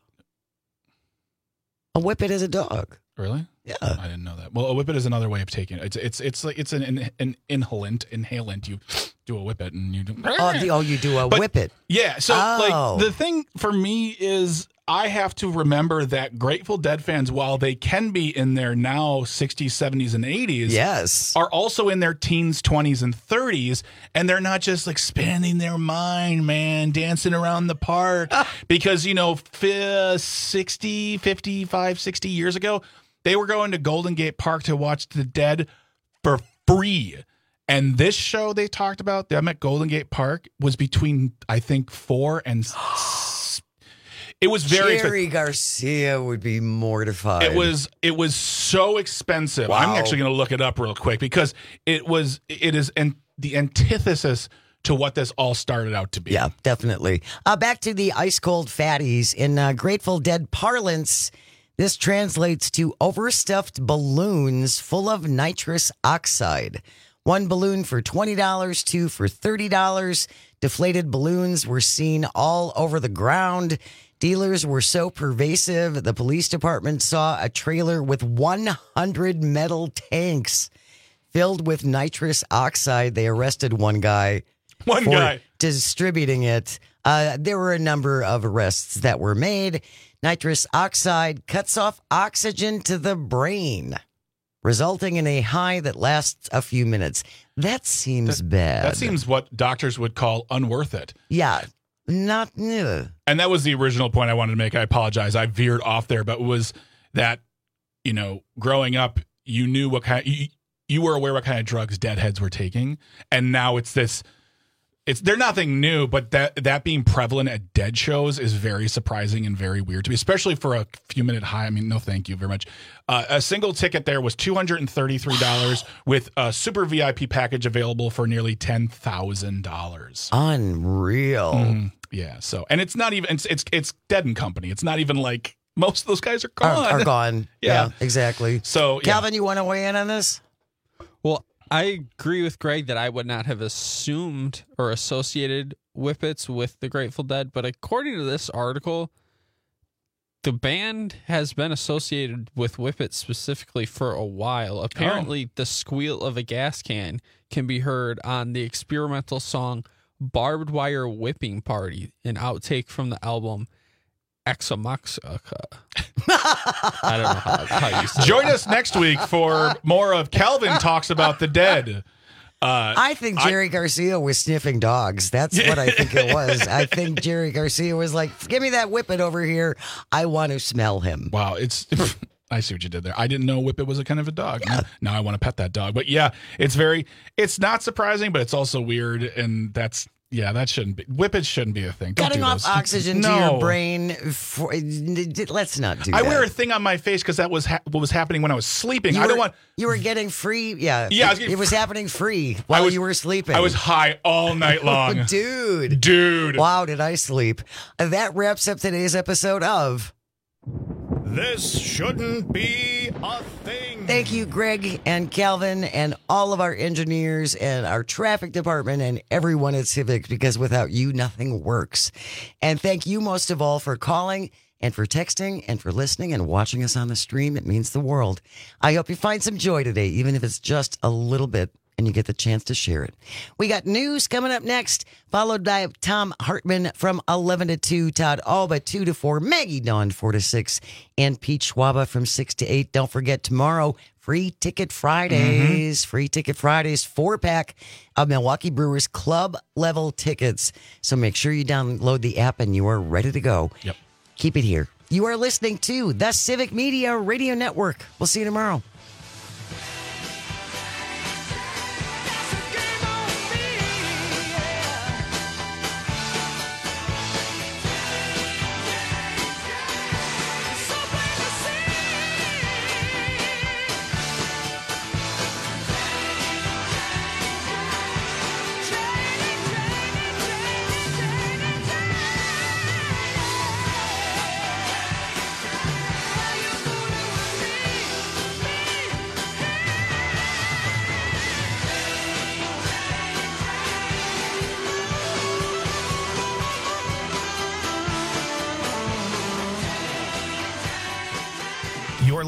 A whippet as a dog. Really? Yeah. I didn't know that. Well, a whippet is another way of taking it. It's it's it's like it's an an, an inhalant. Inhalant. You do a whippet and you do. Oh, the, oh you do a But- whippet. Yeah. So Oh. like the thing for me is I have to remember that Grateful Dead fans, while they can be in their now sixties, seventies, and eighties, Yes. are also in their teens, twenties, and thirties, and they're not just like spending their mind, man, dancing around the park. Because, you know, fi- sixty, fifty-five, sixty years ago, they were going to Golden Gate Park to watch the Dead for free. And this show they talked about, them at Golden Gate Park, was between, I think, four and s- it was very Jerry Garcia would be mortified. it was it was so expensive. Wow. I'm actually going to look it up real quick because it was it is an, the antithesis to what this all started out to be. Yeah, definitely. Uh, back to the ice cold fatties. In uh, Grateful Dead parlance, this translates to overstuffed balloons full of nitrous oxide. One balloon for twenty dollars, two for thirty dollars. Deflated balloons were seen all over the ground. Dealers were so pervasive, the police department saw a trailer with one hundred metal tanks filled with nitrous oxide. They arrested one guy. One for guy. distributing it. Uh, there were a number of arrests that were made. Nitrous oxide cuts off oxygen to the brain, resulting in a high that lasts a few minutes. That seems bad. That seems what doctors would call unworth it. Yeah, not new. And that was the original point I wanted to make. I apologize. I veered off there, but it was that, you know, growing up, you knew what kind you, you were aware what kind of drugs deadheads were taking. And now it's this, it's, they're nothing new, but that, that being prevalent at Dead shows is very surprising and very weird to me, especially for a few minute high. I mean, no, thank you very much. Uh, a single ticket there was two hundred thirty-three dollars with a super V I P package available for nearly ten thousand dollars. Unreal. Mhm. Yeah. So, and it's not even, it's, it's, it's Dead and Company. It's not even like most of those guys are gone. Are, are gone. Yeah. Yeah, exactly. So, yeah. Calvin, you want to weigh in on this? Well, I agree with Greg that I would not have assumed or associated Whippets with the Grateful Dead, but according to this article, the band has been associated with Whippets specifically for a while. Apparently, the squeal of a gas can can be heard on the experimental song Barbed Wire Whipping Party, an outtake from the album Exomoxica. I don't know how, how you say Join that. us next week for more of Calvin Talks About the Dead. Uh, I think Jerry Garcia was sniffing dogs. That's what I think it was. I think Jerry Garcia was like, give me that whippet over here. I want to smell him. Wow, it's I see what you did there. I didn't know Whippet was a kind of a dog. Now, now I want to pet that dog. But yeah, it's very it's not surprising, but it's also weird, and that's yeah, that shouldn't be Whippets shouldn't be a thing. Don't Cutting do off those. oxygen no. to your brain. For, let's not do I that. wear a thing on my face because that was ha- what was happening when I was sleeping. You I were, don't want. You were getting free. Yeah. Yeah, I was it, getting it was free- happening free while was- you were sleeping. I was high all night long, Oh, dude. Dude. Wow, did I sleep? Uh, That wraps up today's episode of This shouldn't be a thing. Thank you, Greg and Calvin, and all of our engineers and our traffic department and everyone at Civic, because without you, nothing works. And thank you most of all for calling and for texting and for listening and watching us on the stream. It means the world. I hope you find some joy today, even if it's just a little bit, and you get the chance to share it. We got news coming up next, followed by Tom Hartman from eleven to two, Todd Alba two to four, Maggie Dawn four to six, and Pete Schwaba from six to eight. Don't forget tomorrow, Free Ticket Fridays. Mm-hmm. Free Ticket Fridays, four-pack of Milwaukee Brewers club level tickets. So make sure you download the app and you are ready to go. Yep. Keep it here. You are listening to the Civic Media Radio Network. We'll see you tomorrow.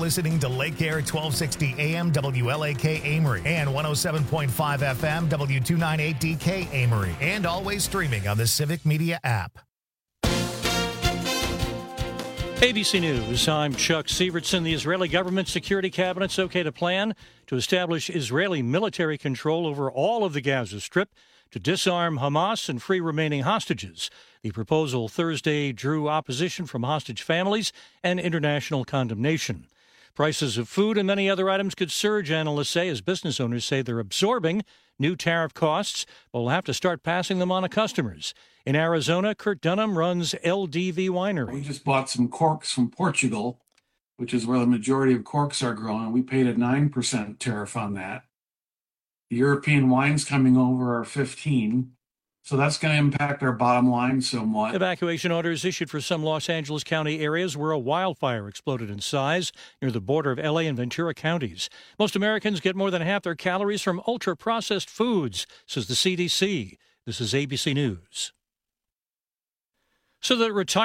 listening to Lake Air twelve sixty A M W L A K Amory and one oh seven point five F M W two ninety-eight D K Amory, and always streaming on the Civic Media app. A B C News, I'm Chuck Sievertson. The Israeli government security cabinet's okayed a plan to establish Israeli military control over all of the Gaza Strip to disarm Hamas and free remaining hostages. The proposal Thursday drew opposition from hostage families and international condemnation. Prices of food and many other items could surge, analysts say, as business owners say they're absorbing new tariff costs, but will have to start passing them on to customers. In Arizona, Kurt Dunham runs L D V Winery. We just bought some corks from Portugal, which is where the majority of corks are grown. We paid a nine percent tariff on that. The European wines coming over are fifteen, so that's going to impact our bottom line somewhat. Evacuation orders issued for some Los Angeles County areas where a wildfire exploded in size near the border of L A and Ventura counties. Most Americans get more than half their calories from ultra-processed foods, says the C D C. This is A B C News. So the retired